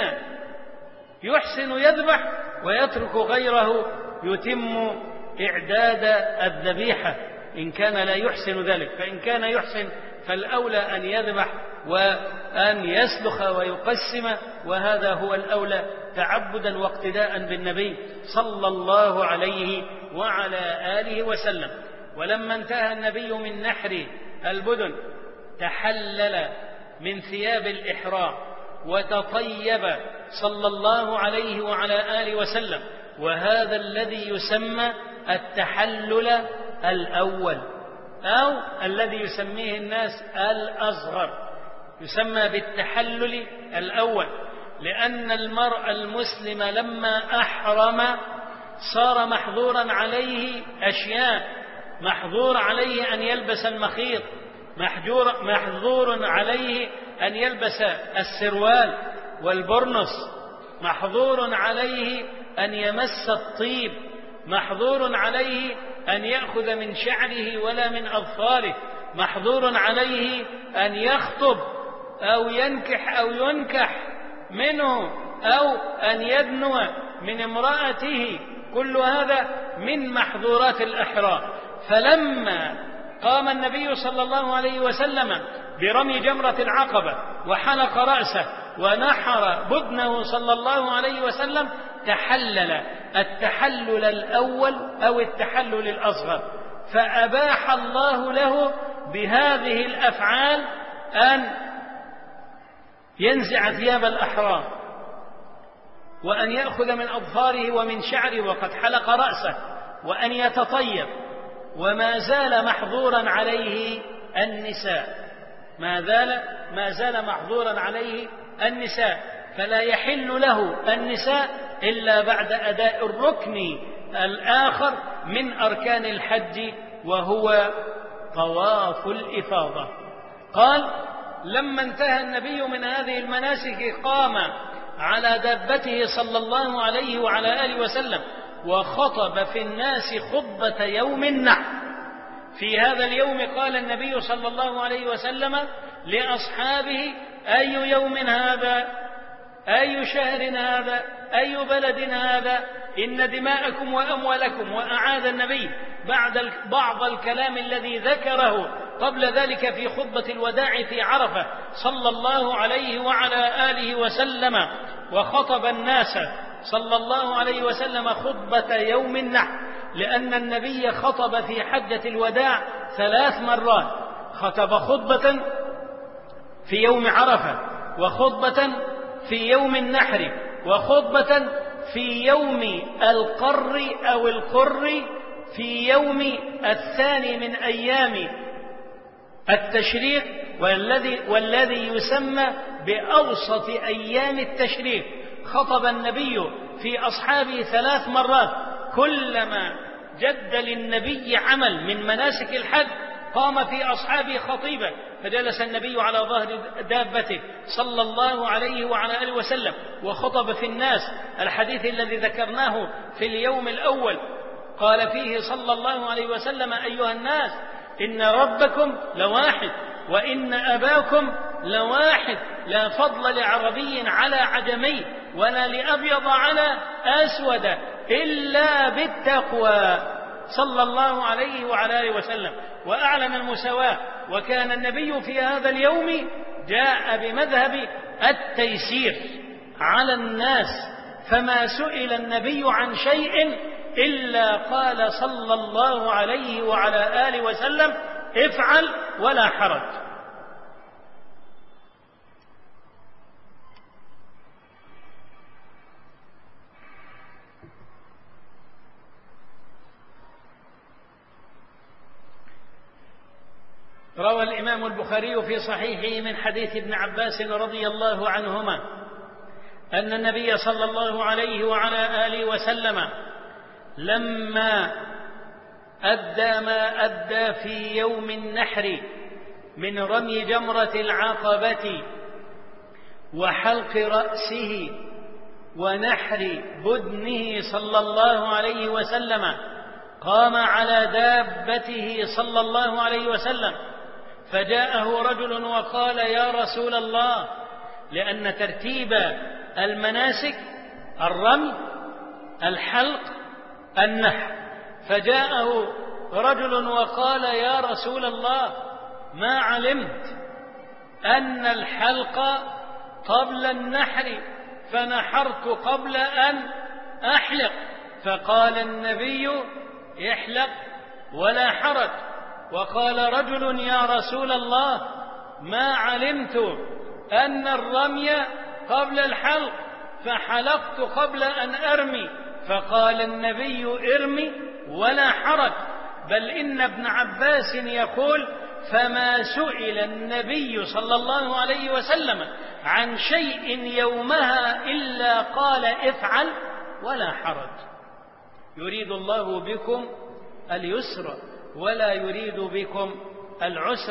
يحسن يذبح ويترك غيره يتم إعداد الذبيحة إن كان لا يحسن ذلك. فإن كان يحسن فالأولى أن يذبح وأن يسلخ ويقسم، وهذا هو الأولى تعبدا واقتداء بالنبي صلى الله عليه وعلى آله وسلم. ولما انتهى النبي من نحر البدن تحلل من ثياب الإحرام وتطيب صلى الله عليه وعلى آله وسلم، وهذا الذي يسمى التحلل الأول، أو الذي يسميه الناس الأصغر، يسمى بالتحلل الأول، لأن المرء المسلم لما أحرم صار محظورا عليه أشياء: محظور عليه أن يلبس المخيط، محظور عليه أن يلبس السروال والبرنس، محظور عليه أن يمس الطيب، محظور عليه أن يأخذ من شعره ولا من أظفاره، محظور عليه أن يخطب أو ينكح أو ينكح منه أو أن يدنو من امرأته، كل هذا من محظورات الإحرام. فلما قام النبي صلى الله عليه وسلم برمي جمرة العقبة وحلق رأسه ونحر بدنه صلى الله عليه وسلم، تحلل التحلل الأول أو التحلل الأصغر، فأباح الله له بهذه الأفعال أن ينزع ثياب الأحرام وأن يأخذ من أظفاره ومن شعره وقد حلق رأسه وأن يتطيب، وما زال محظورا عليه النساء، ما زال محظورا عليه النساء، فلا يحل له النساء إلا بعد أداء الركن الآخر من أركان الحج وهو طواف الإفاضة. قال: لما انتهى النبي من هذه المناسك قام على دابته صلى الله عليه وعلى آله وسلم وخطب في الناس خطبة يوم النحر. في هذا اليوم قال النبي صلى الله عليه وسلم لأصحابه: أي يوم هذا؟ أي شهر هذا؟ أي بلد هذا؟ إن دماءكم وأموالكم. وأعاد النبي بعض الكلام الذي ذكره قبل ذلك في خطبة الوداع في عرفة صلى الله عليه وعلى آله وسلم، وخطب الناس صلى الله عليه وسلم خطبة يوم النحر، لأن النبي خطب في حجة الوداع 3 مرات، خطب خطبة في يوم عرفة، وخطبة في يوم النحر، وخطبة في يوم القر أو القر في يوم الثاني من أيام التشريق، والذي يسمى بأوسط أيام التشريق. خطب النبي في أصحابه 3 مرات، كلما جد للنبي عمل من مناسك الحج قام في أصحابه خطيبا، فجلس النبي على ظهر دابته صلى الله عليه وعلى آله وسلم وخطب في الناس. الحديث الذي ذكرناه في اليوم الأول قال فيه صلى الله عليه وسلم: أيها الناس، إن ربكم لواحد وإن أباكم لواحد، لا فضل لعربي على عجمي ولا لأبيض على أسود إلا بالتقوى، صلى الله عليه وعلى آله وسلم، وأعلن المساواة. وكان النبي في هذا اليوم جاء بمذهب التيسير على الناس، فما سئل النبي عن شيء إلا قال صلى الله عليه وعلى آله وسلم: افعل ولا حرج. روى الإمام البخاري في صحيحه من حديث ابن عباس رضي الله عنهما أن النبي صلى الله عليه وعلى آله وسلم لما أدى ما أدى في يوم النحر من رمي جمرة العقبة وحلق رأسه ونحر بدنه صلى الله عليه وسلم، قام على دابته صلى الله عليه وسلم، فجاءه رجل وقال: يا رسول الله، لأن ترتيب المناسك الرمي، الحلق، النحر، فجاءه رجل وقال: يا رسول الله، ما علمت أن الحلق قبل النحر، فنحرت قبل أن أحلق. فقال النبي: احلق ولا حرج. وقال رجل: يا رسول الله، ما علمت أن الرمي قبل الحلق، فحلقت قبل أن أرمي. فقال النبي: ارمي ولا حرج. بل إن ابن عباس يقول: فما سئل النبي صلى الله عليه وسلم عن شيء يومها إلا قال: افعل ولا حرج. يريد الله بكم اليسر ولا يريد بكم العسر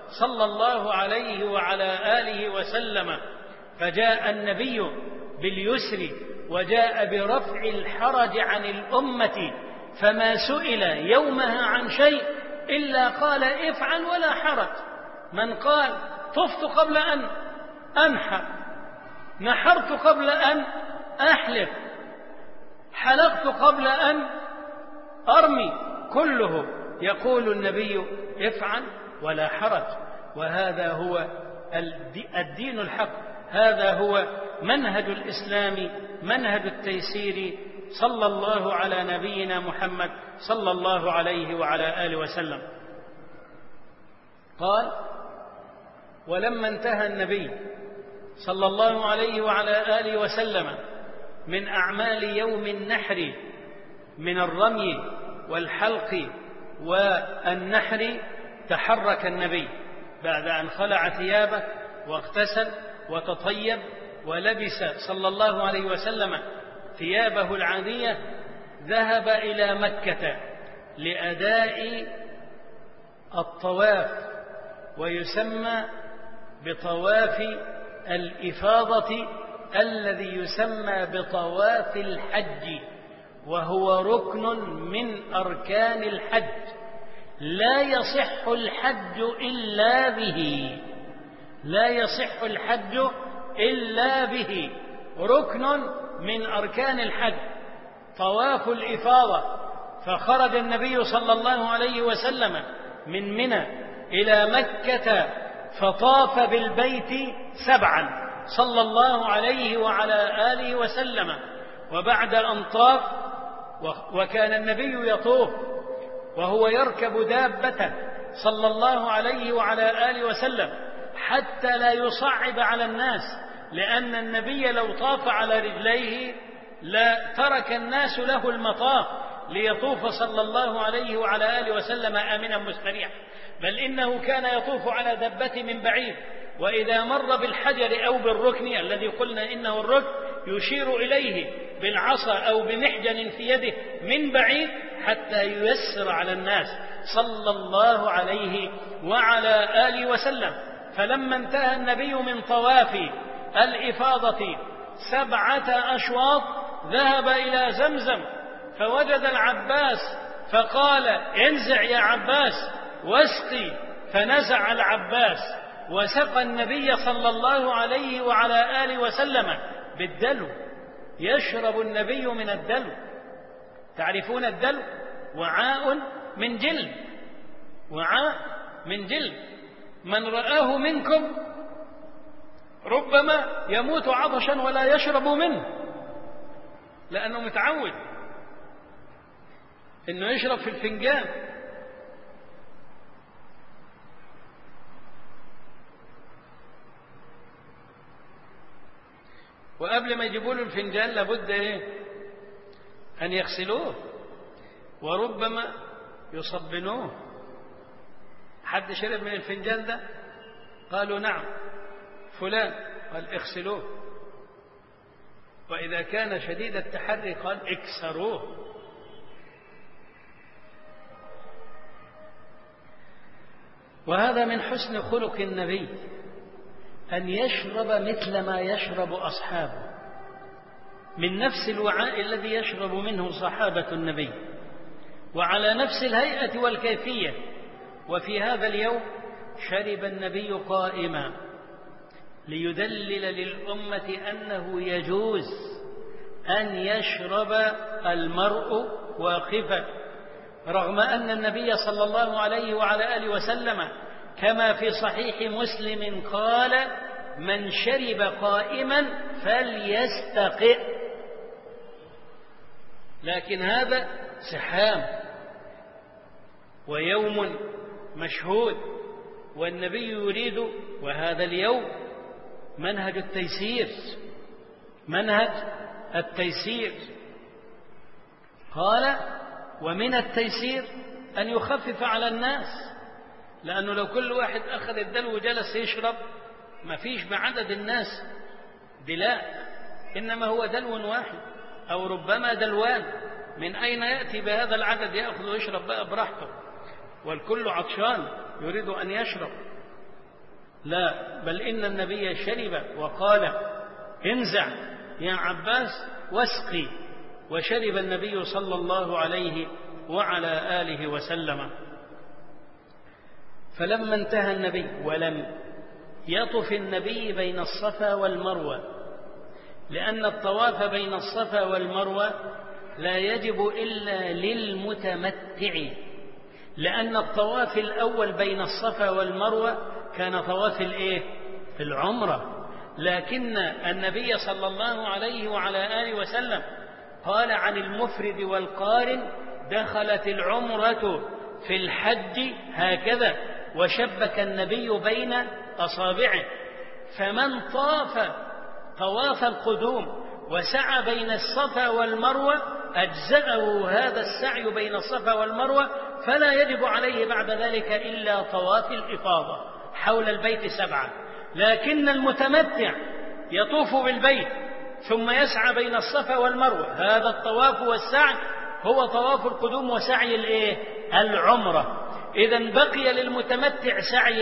صلى الله عليه وعلى آله وسلم، فجاء النبي باليسر وجاء برفع الحرج عن الأمة، فما سئل يومها عن شيء إلا قال افعل ولا حرج. من قال طفت قبل أن أنحر، نحرت قبل أن أحلف، حلقت قبل أن أرمي، كله يقول النبي افعل ولا حرج. وهذا هو الدين الحق، هذا هو منهج الإسلام، منهج التيسير، صلى الله على نبينا محمد صلى الله عليه وعلى آله وسلم. قال: ولما انتهى النبي صلى الله عليه وعلى آله وسلم من أعمال يوم النحر من الرمي والحلق والنحر، تحرك النبي بعد أن خلع ثيابه واغتسل وتطيب ولبس صلى الله عليه وسلم ثيابه العادية، ذهب إلى مكة لأداء الطواف، ويسمى بطواف الإفاضة الذي يسمى بطواف الحج، وهو ركن من أركان الحج، لا يصح الحج إلا به، لا يصح الحج إلا به، ركن من أركان الحج طواف الإفاضة. فخرج النبي صلى الله عليه وسلم من منى إلى مكة فطاف بالبيت 7 صلى الله عليه وعلى آله وسلم. وبعد أن طاف، وكان النبي يطوف وهو يركب دابته صلى الله عليه وعلى آله وسلم حتى لا يصعب على الناس، لأن النبي لو طاف على رجليه لا ترك الناس له المطاف ليطوف صلى الله عليه وعلى آله وسلم آمنا مستريحا، بل إنه كان يطوف على دابته من بعيد، وإذا مر بالحجر أو بالركن الذي قلنا إنه الركن يشير إليه بالعصا أو بمحجن في يده من بعيد حتى ييسر على الناس صلى الله عليه وعلى آله وسلم. فلما انتهى النبي من طواف الإفاضة 7 أشواط ذهب إلى زمزم فوجد العباس فقال: انزع يا عباس واسقي، فنزع العباس وسقى النبي صلى الله عليه وعلى آله وسلم بالدلو. يشرب النبي من الدلو. تعرفون الدلو؟ وعاء من جلد، وعاء من جلد. من رآه منكم ربما يموت عطشا ولا يشرب منه، لأنه متعود إنه يشرب في الفنجان. وقبل ما يجيبوا له الفنجان لابد أن يغسلوه، وربما يصبنوه. حد شرب من الفنجان ده؟ قالوا: نعم فلان. قال: اغسلوه. وإذا كان شديد التحري قال: اكسروه. وهذا من حسن خلق النبي أن يشرب مثل ما يشرب أصحابه، من نفس الوعاء الذي يشرب منه صحابة النبي، وعلى نفس الهيئة والكيفية. وفي هذا اليوم شرب النبي قائما ليدلل للأمة أنه يجوز أن يشرب المرء واقفا، رغم أن النبي صلى الله عليه وعلى آله وسلم كما في صحيح مسلم قال: من شرب قائما فليستقئ. لكن هذا سحام ويوم مشهود، والنبي يريد، وهذا اليوم منهج التيسير، منهج التيسير. قال: ومن التيسير أن يخفف على الناس، لأنه لو كل واحد أخذ الدلو وجلس يشرب ما فيش بعدد الناس دلاء، إنما هو دلو واحد أو ربما دلوان. من أين يأتي بهذا العدد يأخذ ويشرب بقى براحته، والكل عطشان يريد أن يشرب. لا، بل إن النبي شرب وقال انزع يا عباس واسقي، وشرب النبي صلى الله عليه وعلى آله وسلم. فلما انتهى النبي ولم يطف النبي بين الصفا والمروة، لأن الطواف بين الصفا والمروة لا يجب إلا للمتمتع، لأن الطواف الأول بين الصفا والمروة كان طواف العمرة، لكن النبي صلى الله عليه وعلى آله وسلم قال عن المفرد والقارن دخلت العمرة في الحج هكذا، وشبك النبي بين أصابعه. فمن طاف طواف القدوم وسعى بين الصفا والمروة أجزأه هذا السعي بين الصفا والمروة، فلا يجب عليه بعد ذلك إلا طواف الإفاضة حول البيت 7. لكن المتمتع يطوف بالبيت ثم يسعى بين الصفا والمروة، هذا الطواف والسعي هو طواف القدوم وسعي العمرة. إذن بقي للمتمتع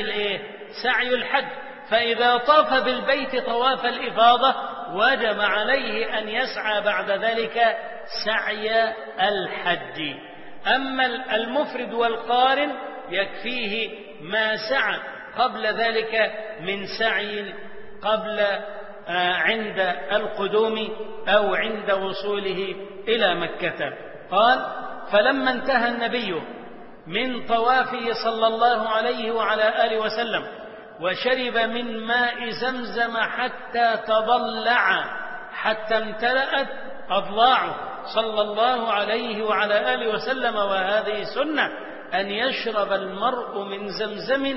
سعي الحج، فإذا طاف بالبيت طواف الإفاضة وجب عليه أن يسعى بعد ذلك سعي الحج. أما المفرد والقارن يكفيه ما سعى قبل ذلك من سعي قبل عند القدوم أو عند وصوله إلى مكة. قال فلما انتهى النبي من طوافه صلى الله عليه وعلى آله وسلم وشرب من ماء زمزم حتى تضلع، حتى امتلأت أضلاعه صلى الله عليه وعلى آله وسلم، وهذه سنة أن يشرب المرء من زمزم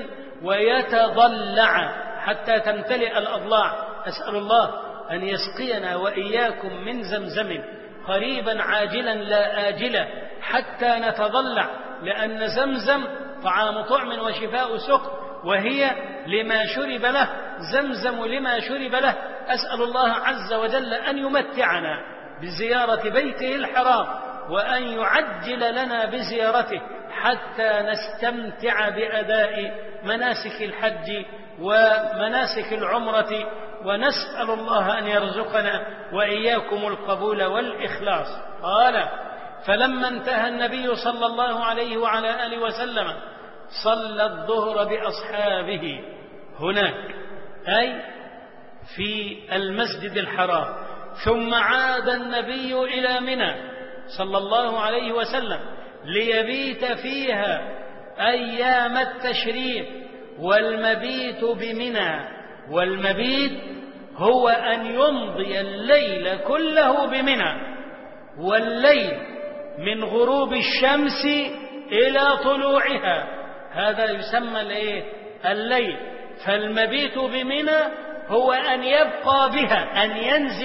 ويتضلع حتى تمتلئ الأضلاع. أسأل الله أن يسقينا وإياكم من زمزم قريبا عاجلا لا آجلا حتى نتضلع، لأن زمزم طعام طعم وشفاء سقم، وهي لما شرب له، زمزم لما شرب له. أسأل الله عز وجل أن يمتعنا بزيارة بيته الحرام، وأن يعجل لنا بزيارته حتى نستمتع بأداء مناسك الحج ومناسك العمرة، ونسأل الله أن يرزقنا وإياكم القبول والإخلاص. قال فلما انتهى النبي صلى الله عليه وعلى آله وسلم صلى الظهر بأصحابه هناك، أي في المسجد الحرام، ثم عاد النبي إلى منى صلى الله عليه وسلم ليبيت فيها أيام التشريق. والمبيت بمنى، والمبيت هو أن يمضي الليل كله بمنى، والليل من غروب الشمس إلى طلوعها، هذا يسمى الليل. فالمبيت بمنى هو أن يبقى بها، أن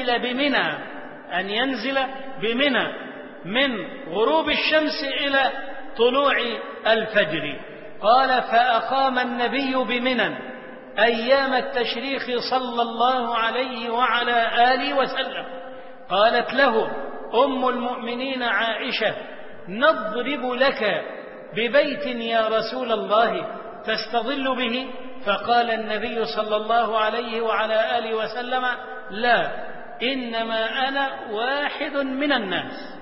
ينزل بمنى من غروب الشمس إلى طلوع الفجر. قال فأقام النبي بمنى أيام التشريق صلى الله عليه وعلى آله وسلم. قالت له أم المؤمنين عائشة نضرب لك ببيت يا رسول الله تستظل به؟ فقال النبي صلى الله عليه وعلى آله وسلم لا، إنما أنا واحد من الناس.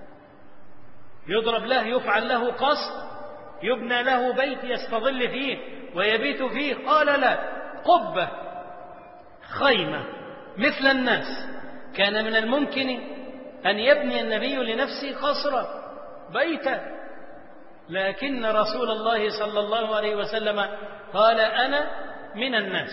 يضرب له، يفعل له قصد، يبنى له بيت يستظل فيه ويبيت فيه؟ قال لا، قبة خيمة مثل الناس. كان من الممكن أن يبني النبي لنفسه قصرا بيتا، لكن رسول الله صلى الله عليه وسلم قال أنا من الناس.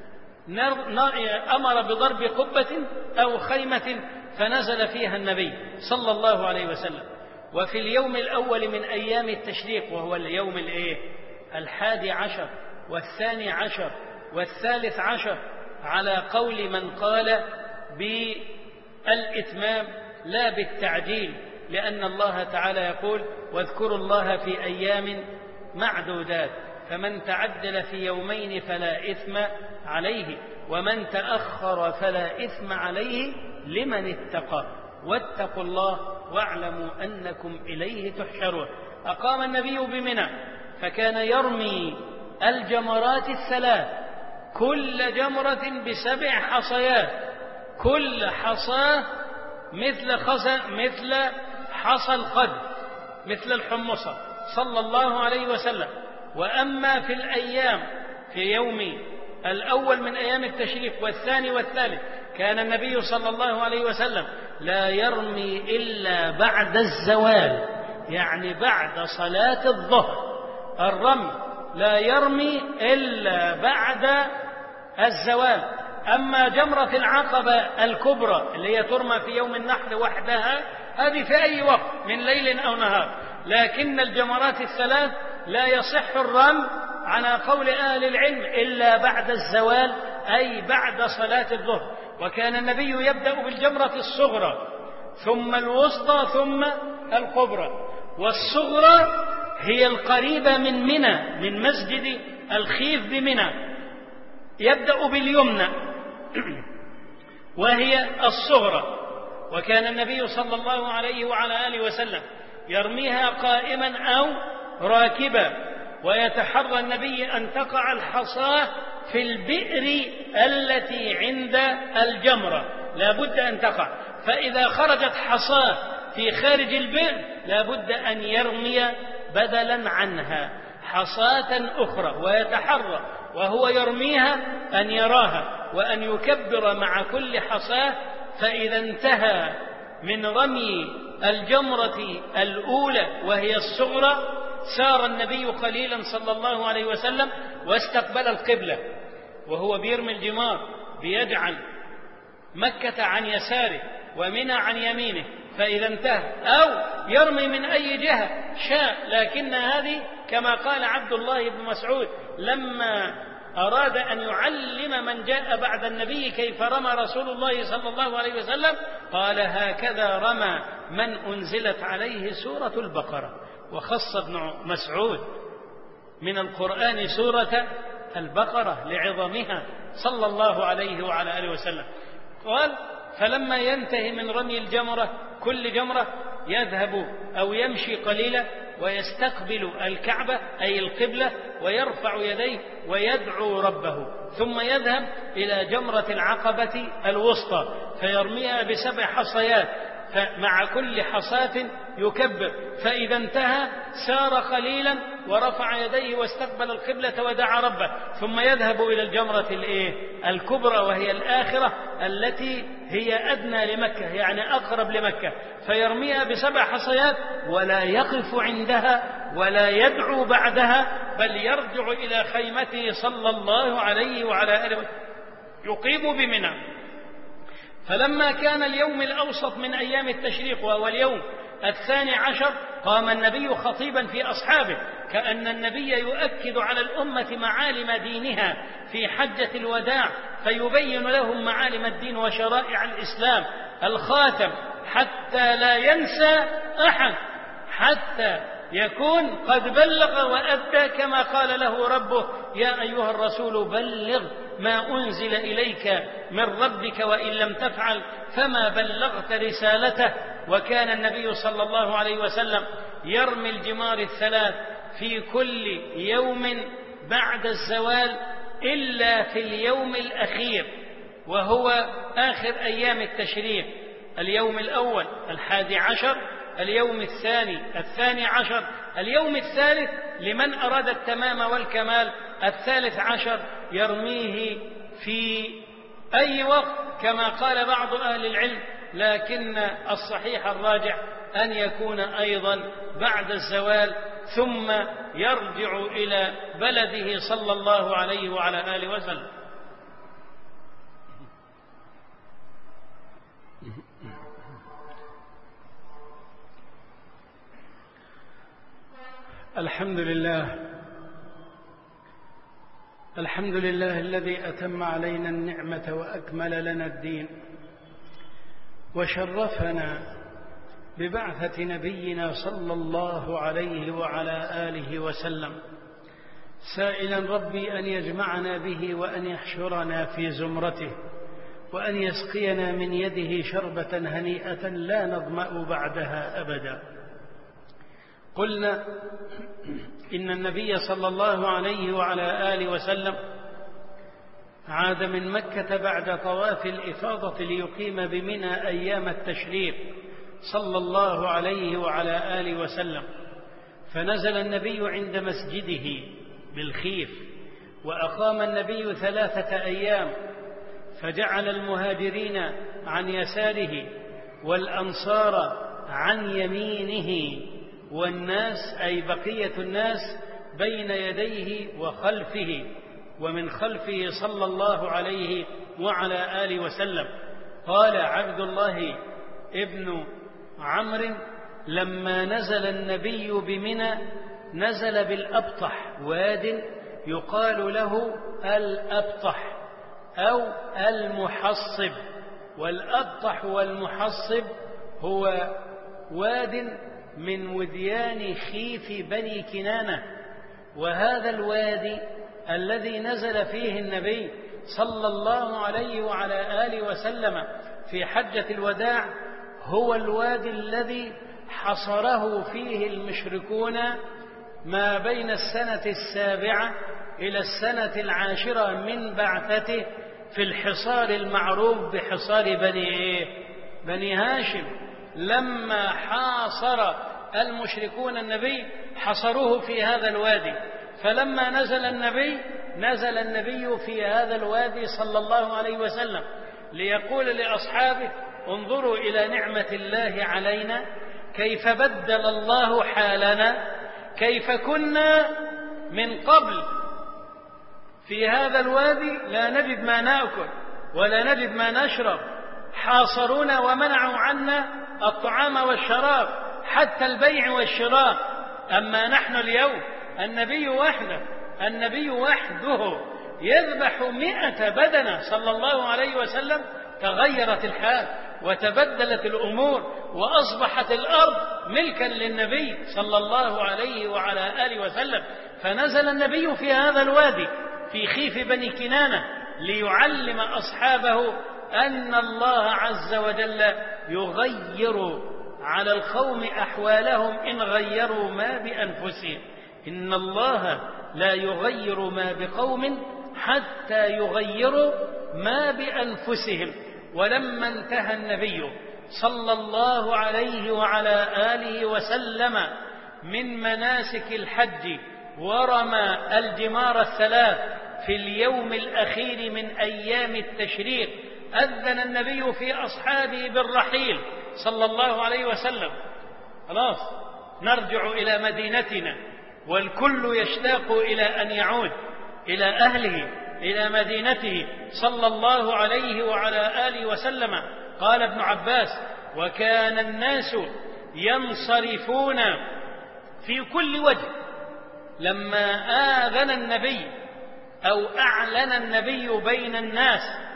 أمر بضرب قبة أو خيمة فنزل فيها النبي صلى الله عليه وسلم. وفي اليوم الأول من أيام التشريق، وهو اليوم 11 و12 و13 على قول من قال بالإتمام لا بالتعجيل، لأن الله تعالى يقول واذكروا الله في أيام معدودات، فمن تعجل في يومين فلا إثم عليه، ومن تأخر فلا إثم عليه لمن اتقى، واتقوا الله واعلموا أنكم إليه تحشرون. أقام النبي بمنى فكان يرمي الجمرات الثلاث كل جمرة ب7 حصيات، كل حصاة مثل حصى القدر، مثل الحمصة صلى الله عليه وسلم. وأما في الأيام، في يوم الأول من أيام التشريق والثاني والثالث، كان النبي صلى الله عليه وسلم لا يرمي إلا بعد الزوال، يعني بعد صلاة الظهر. الرمي لا يرمي إلا بعد الزوال. أما جمرة العقبة الكبرى اللي هي ترمى في يوم النحر وحدها، هذه في أي وقت من ليل أو نهار. لكن الجمرات الثلاث لا يصح الرمي على قول أهل العلم إلا بعد الزوال، أي بعد صلاة الظهر. وكان النبي يبدأ بالجمرة الصغرى ثم الوسطى ثم الكبرى. والصغرى هي القريبة من منى، من مسجد الخيف بمنى، يبدأ باليمنى وهي الصغرى. وكان النبي صلى الله عليه وعلى آله وسلم يرميها قائما أو راكبا، ويتحرى النبي أن تقع الحصاة في البئر التي عند الجمرة، لا بد أن تقع. فإذا خرجت حصاة في خارج البئر لا بد أن يرمي بدلا عنها حصاة أخرى، ويتحرى وهو يرميها أن يراها وأن يكبر مع كل حصاة. فإذا انتهى من رمي الجمرة الأولى وهي الصغرى، سار النبي قليلا صلى الله عليه وسلم واستقبل القبلة، وهو بيرمي الجمار بيجعل مكة عن يساره ومنى عن يمينه. فإذا انتهى أو يرمي من أي جهة شاء، لكن هذه كما قال عبد الله بن مسعود لما أراد أن يعلم من جاء بعد النبي كيف رمى رسول الله صلى الله عليه وسلم، قال: هكذا رمى من أنزلت عليه سورة البقرة. وخص ابن مسعود من القرآن سورة البقرة لعظمها صلى الله عليه وعلى آله وسلم. قال: فلما ينتهي من رمي الجمرة كل جمرة يذهب أو يمشي قليلا ويستقبل الكعبة أي القبلة ويرفع يديه ويدعو ربه، ثم يذهب إلى جمرة العقبة الوسطى فيرميها ب7 حصيات، فمع كل حصاة يكبر. فإذا انتهى سار قليلا ورفع يديه واستقبل القبلة ودعا ربه، ثم يذهب إلى الجمرة الكبرى وهي الآخرة التي هي أدنى لمكة، يعني أقرب لمكة، فيرميها ب7 حصيات ولا يقف عندها ولا يدعو بعدها، بل يرجع إلى خيمته صلى الله عليه وعلى آله يقيم بمنى. فلما كان اليوم الأوسط من أيام التشريق وهو اليوم 12، قام النبي خطيبا في أصحابه كأن النبي يؤكد على الأمة معالم دينها في حجة الوداع، فيبين لهم معالم الدين وشرائع الإسلام، الخاتم، حتى لا ينسى أحد، حتى يكون قد بلغ وأدى كما قال له ربه: يا أيها الرسول بلغ ما أنزل إليك من ربك وإن لم تفعل فما بلغت رسالته. وكان النبي صلى الله عليه وسلم يرمي الجمار الثلاث في كل يوم بعد الزوال إلا في اليوم الأخير وهو آخر أيام التشريق، اليوم الأول 11، اليوم الثاني 12، اليوم الثالث لمن أراد التمام والكمال 13 يرميه في أي وقت كما قال بعض أهل العلم، لكن الصحيح الراجع أن يكون أيضا بعد الزوال، ثم يرجع إلى بلده صلى الله عليه وعلى آله وسلم. الحمد لله الذي أتم علينا النعمة وأكمل لنا الدين، وشرفنا ببعثة نبينا صلى الله عليه وعلى آله وسلم، سائلا ربي أن يجمعنا به وأن يحشرنا في زمرته وأن يسقينا من يده شربة هنيئة لا نظمأ بعدها أبدا. قلنا إن النبي صلى الله عليه وعلى آله وسلم عاد من مكة بعد طواف الإفاضة ليقيم بمنى أيام التشريق صلى الله عليه وعلى آله وسلم، فنزل النبي عند مسجده بالخيف، وأقام النبي 3 أيام، فجعل المهاجرين عن يساره والأنصار عن يمينه، والناس أي بقية الناس بين يديه وخلفه ومن خلفه صلى الله عليه وعلى آله وسلم. قال عبد الله ابن عمرو: لما نزل النبي بمنى نزل بالأبطح، واد يقال له الأبطح أو المحصب، والأبطح والمحصب هو واد من وديان خيف بني كنانة. وهذا الوادي الذي نزل فيه النبي صلى الله عليه وعلى آله وسلم في حجة الوداع هو الوادي الذي حصره فيه المشركون ما بين السنة 7 إلى السنة 10 من بعثته في الحصار المعروف بحصار بني هاشم. لما حاصر المشركون النبي حصروه في هذا الوادي، فلما نزل النبي في هذا الوادي صلى الله عليه وسلم ليقول لأصحابه: انظروا إلى نعمة الله علينا، كيف بدل الله حالنا، كيف كنا من قبل في هذا الوادي لا نجد ما نأكل ولا نجد ما نشرب، حاصرونا ومنعوا عنا الطعام والشراب حتى البيع والشراء. أما نحن اليوم النبي وحده يذبح 100 بدنة صلى الله عليه وسلم. تغيرت الحال وتبدلت الأمور وأصبحت الأرض ملكا للنبي صلى الله عليه وعلى آله وسلم. فنزل النبي في هذا الوادي في خيف بني كنانة ليعلم أصحابه أن الله عز وجل يغير على القوم أحوالهم إن غيروا ما بأنفسهم. إن الله لا يغير ما بقوم حتى يغيروا ما بأنفسهم. ولما انتهى النبي صلى الله عليه وعلى آله وسلم من مناسك الحج ورمى الجمار 3 في اليوم الأخير من أيام التشريق، أذن النبي في أصحابه بالرحيل صلى الله عليه وسلم. خلاص نرجع إلى مدينتنا، والكل يشتاق إلى أن يعود إلى أهله إلى مدينته صلى الله عليه وعلى آله وسلم. قال ابن عباس: وكان الناس ينصرفون في كل وجه لما آذن النبي أو أعلن النبي بين الناس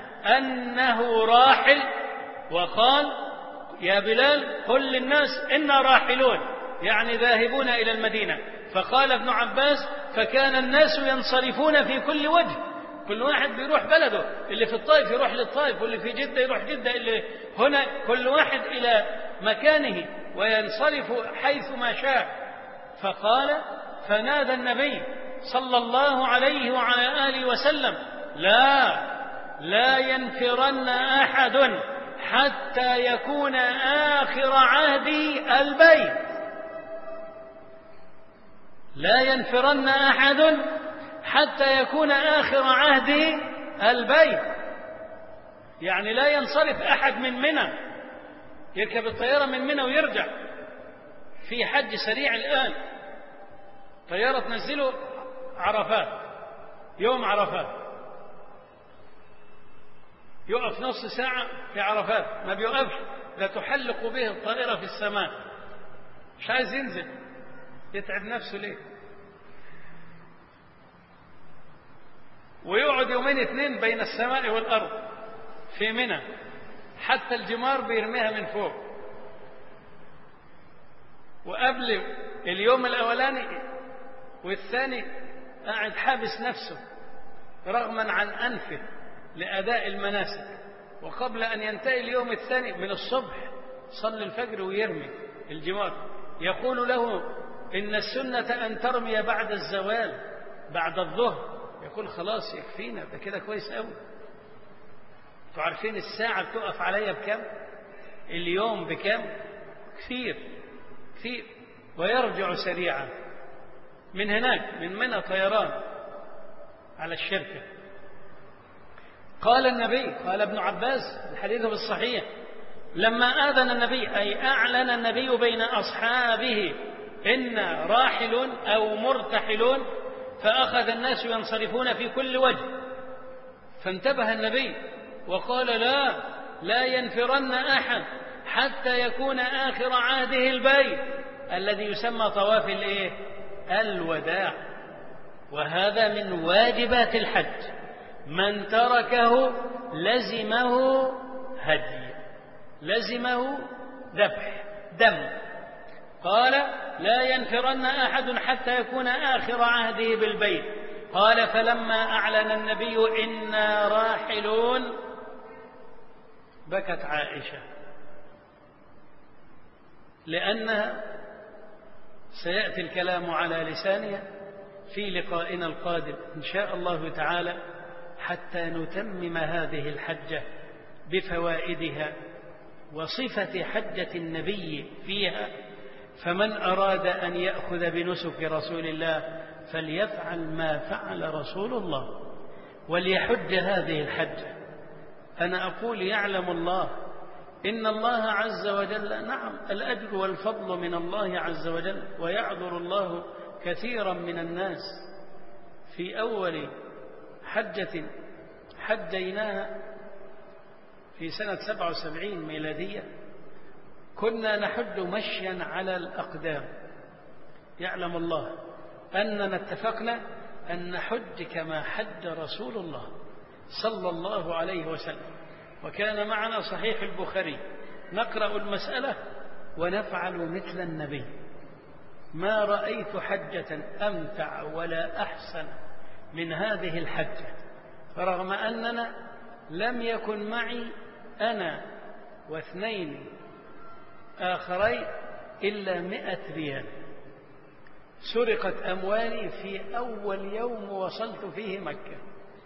أنه راحل، وقال: يا بلال قل للناس إنا راحلون، يعني ذاهبون إلى المدينة. فقال ابن عباس: فكان الناس ينصرفون في كل وجه، كل واحد بيروح بلده، اللي في الطائف يروح للطائف، واللي في جدة يروح جدة، اللي هنا كل واحد إلى مكانه وينصرف حيث ما شاء. فقال: فنادى النبي صلى الله عليه وعلى آله وسلم: لا ينفرن أحد حتى يكون آخر عهدي البيت. لا ينفرن أحد حتى يكون آخر عهده البيت، يعني لا ينصرف أحد من منى يركب الطيارة من منى ويرجع. في حج سريع الآن، طيارة تنزله عرفات، يوم عرفات، يقف نص ساعة في عرفات، ما بيوقفش، لا تحلق به الطائرة في السماء، مش عايز ينزل، يتعب نفسه ليه؟ ويقعد 2 يوم بين السماء والأرض في منى، حتى الجمار بيرميها من فوق. وقبل اليوم الأولاني والثاني قاعد حابس نفسه رغما عن أنفه لأداء المناسك، وقبل أن ينتهي اليوم الثاني من الصبح صلي الفجر ويرمي الجمار. يقول له: إن السنة أن ترمي بعد الزوال، بعد الظهر، يقول خلاص يكفينا، ده كده كويس قوي. انتوا عارفين الساعة بتقف عليا بكم؟ اليوم بكم؟ كثير كثير. ويرجع سريعا من هناك، من منى طيران على الشركة. قال النبي، قال ابن عباس الحديث بالصحيح، لما آذن النبي أي أعلن النبي بين أصحابه إن راحل أو مرتحلون، فأخذ الناس ينصرفون في كل وجه، فانتبه النبي وقال لا ينفرن أحد حتى يكون آخر عهده البيت الذي يسمى طواف الوداع. وهذا من واجبات الحج، من تركه لزمه هدي، لزمه ذبح دم. قال لا ينفرن أحد حتى يكون آخر عهده بالبيت. قال فلما أعلن النبي إنا راحلون بكت عائشة، لأنها سيأتي الكلام على لسانها في لقائنا القادم إن شاء الله تعالى، حتى نتمم هذه الحجة بفوائدها وصفة حجة النبي فيها. فمن أراد أن يأخذ بنسك رسول الله فليفعل ما فعل رسول الله وليحج هذه الحجة. أنا أقول يعلم الله إن الله عز وجل، نعم الأجر والفضل من الله عز وجل، ويعذر الله كثيرا من الناس. في أول حجة حجيناها في سنة 77 ميلادية كنا نحج مشيا على الأقدام. يعلم الله أننا اتفقنا أن نحج كما حج رسول الله صلى الله عليه وسلم، وكان معنا صحيح البخاري نقرأ المسألة ونفعل مثل النبي. ما رأيت حجة أمتع ولا أحسن من هذه الحجة، رغم أننا لم يكن معي أنا واثنين آخرين إلا 100 ريال. سرقت أموالي في أول يوم وصلت فيه مكة.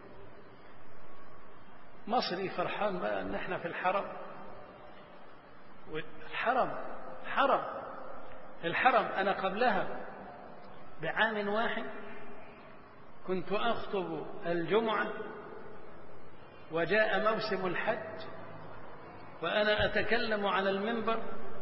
مصري فرحان بقى أن احنا في الحرم، الحرم أنا قبلها بعام واحد كنت أخطب الجمعة، وجاء موسم الحج وأنا أتكلم على المنبر،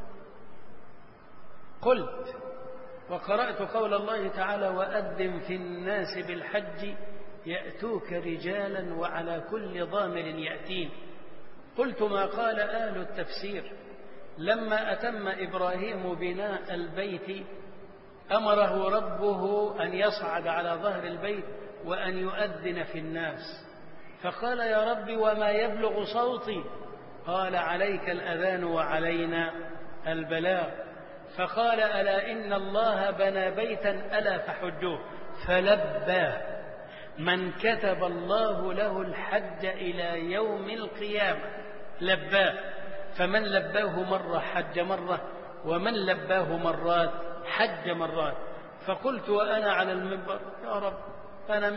قلت وقرأت قول الله تعالى وأذن في الناس بالحج يأتوك رجالا وعلى كل ضامر يأتين. قلت ما قال أهل التفسير لما أتم إبراهيم بناء البيت أمره ربه أن يصعد على ظهر البيت وأن يؤذن في الناس، فقال يا رب وما يبلغ صوتي؟ قال عليك الأذان وعلينا البلاغ. فقال ألا إن الله بنى بيتا ألا فحجوه، فلباه من كتب الله له الحج إلى يوم القيامة، لباه. فمن لباه مرة حج مرة، ومن لباه مرات حج مرات. فقلت وأنا على المنبر يا رب أنا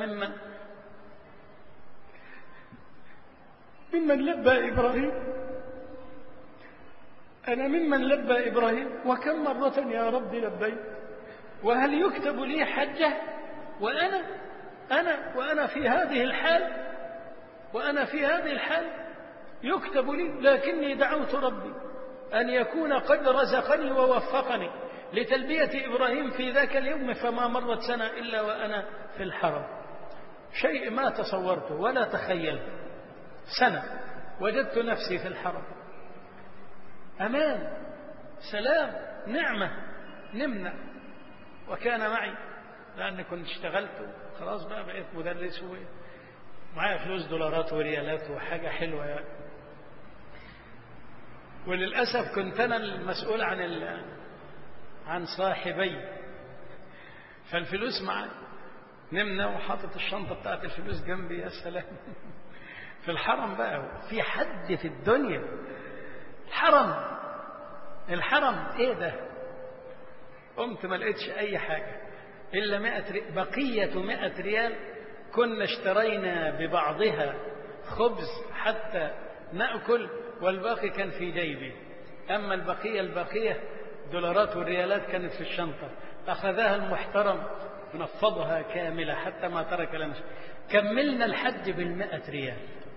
ممن لبى إبراهيم، أنا ممن لبى إبراهيم، وكم مرة يا رب لبيت، وهل يكتب لي حجة وأنا في هذه الحال يكتب لي؟ لكني دعوت ربي أن يكون قد رزقني ووفقني لتلبية إبراهيم في ذاك اليوم، فما مرت سنة إلا وأنا في الحرم. شيء ما تصورته ولا تخيلت. سنة وجدت نفسي في الحرم، أمان، سلام، نعمة. نمنا، وكان معي لأني كنت اشتغلت خلاص بقى بقيت مدرس ومعايا فلوس دولارات وريالات وحاجة حلوة يعني. وللأسف كنت أنا المسؤول عن صاحبي، فالفلوس معي. نمنا وحاطط الشنطة بتاعت الفلوس جنبي. يا سلام في الحرم بقى، في حد في الدنيا الحرم ايه ده؟ قمت ما لقيتش اي حاجة الا 100 بقية 100 ريال كنا اشترينا ببعضها خبز حتى نأكل والباقي كان في جيبه، أما البقية دولارات والريالات كانت في الشنطة. أخذها المحترم ونفضها كاملة حتى ما ترك لنا. كملنا الحج ب100 ريال،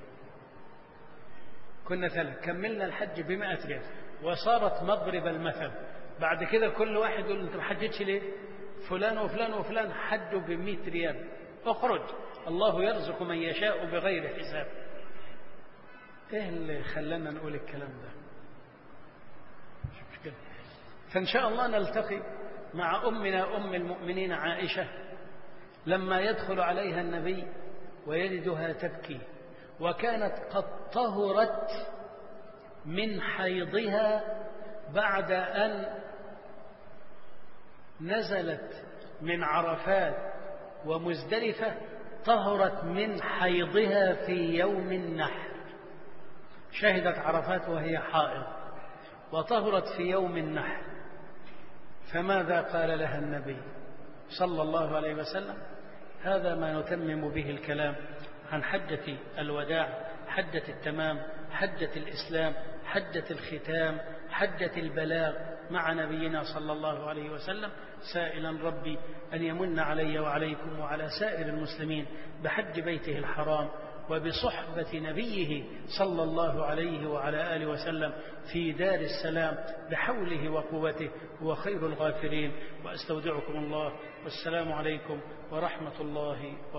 كنا 3 كملنا الحج ب100 ريال وصارت مضرب المثل. بعد كده كل واحد يقول أنت ما حجتش ليه؟ فلان وفلان وفلان حجوا ب100 ريال. اخرج، الله يرزق من يشاء بغير حساب. ايه اللي خلانا نقول الكلام ده؟ مش مشكلة. فإن شاء الله نلتقي مع أمنا أم المؤمنين عائشة لما يدخل عليها النبي ويجدها تبكي، وكانت قد طهرت من حيضها بعد أن نزلت من عرفات ومزدلفة. طهرت من حيضها في يوم النحر، شهدت عرفات وهي حائض وطهرت في يوم النحر. فماذا قال لها النبي صلى الله عليه وسلم؟ هذا ما نتمم به الكلام عن حجة الوداع، حجة التمام، حجة الإسلام، حجة الختام، حجة البلاغ مع نبينا صلى الله عليه وسلم، سائلا ربي أن يمن علي وعليكم وعلى سائر المسلمين بحج بيته الحرام وبصحبة نبيه صلى الله عليه وعلى آله وسلم في دار السلام بحوله وقوته، هو خير الغافرين. وأستودعكم الله، والسلام عليكم ورحمة الله وبركاته.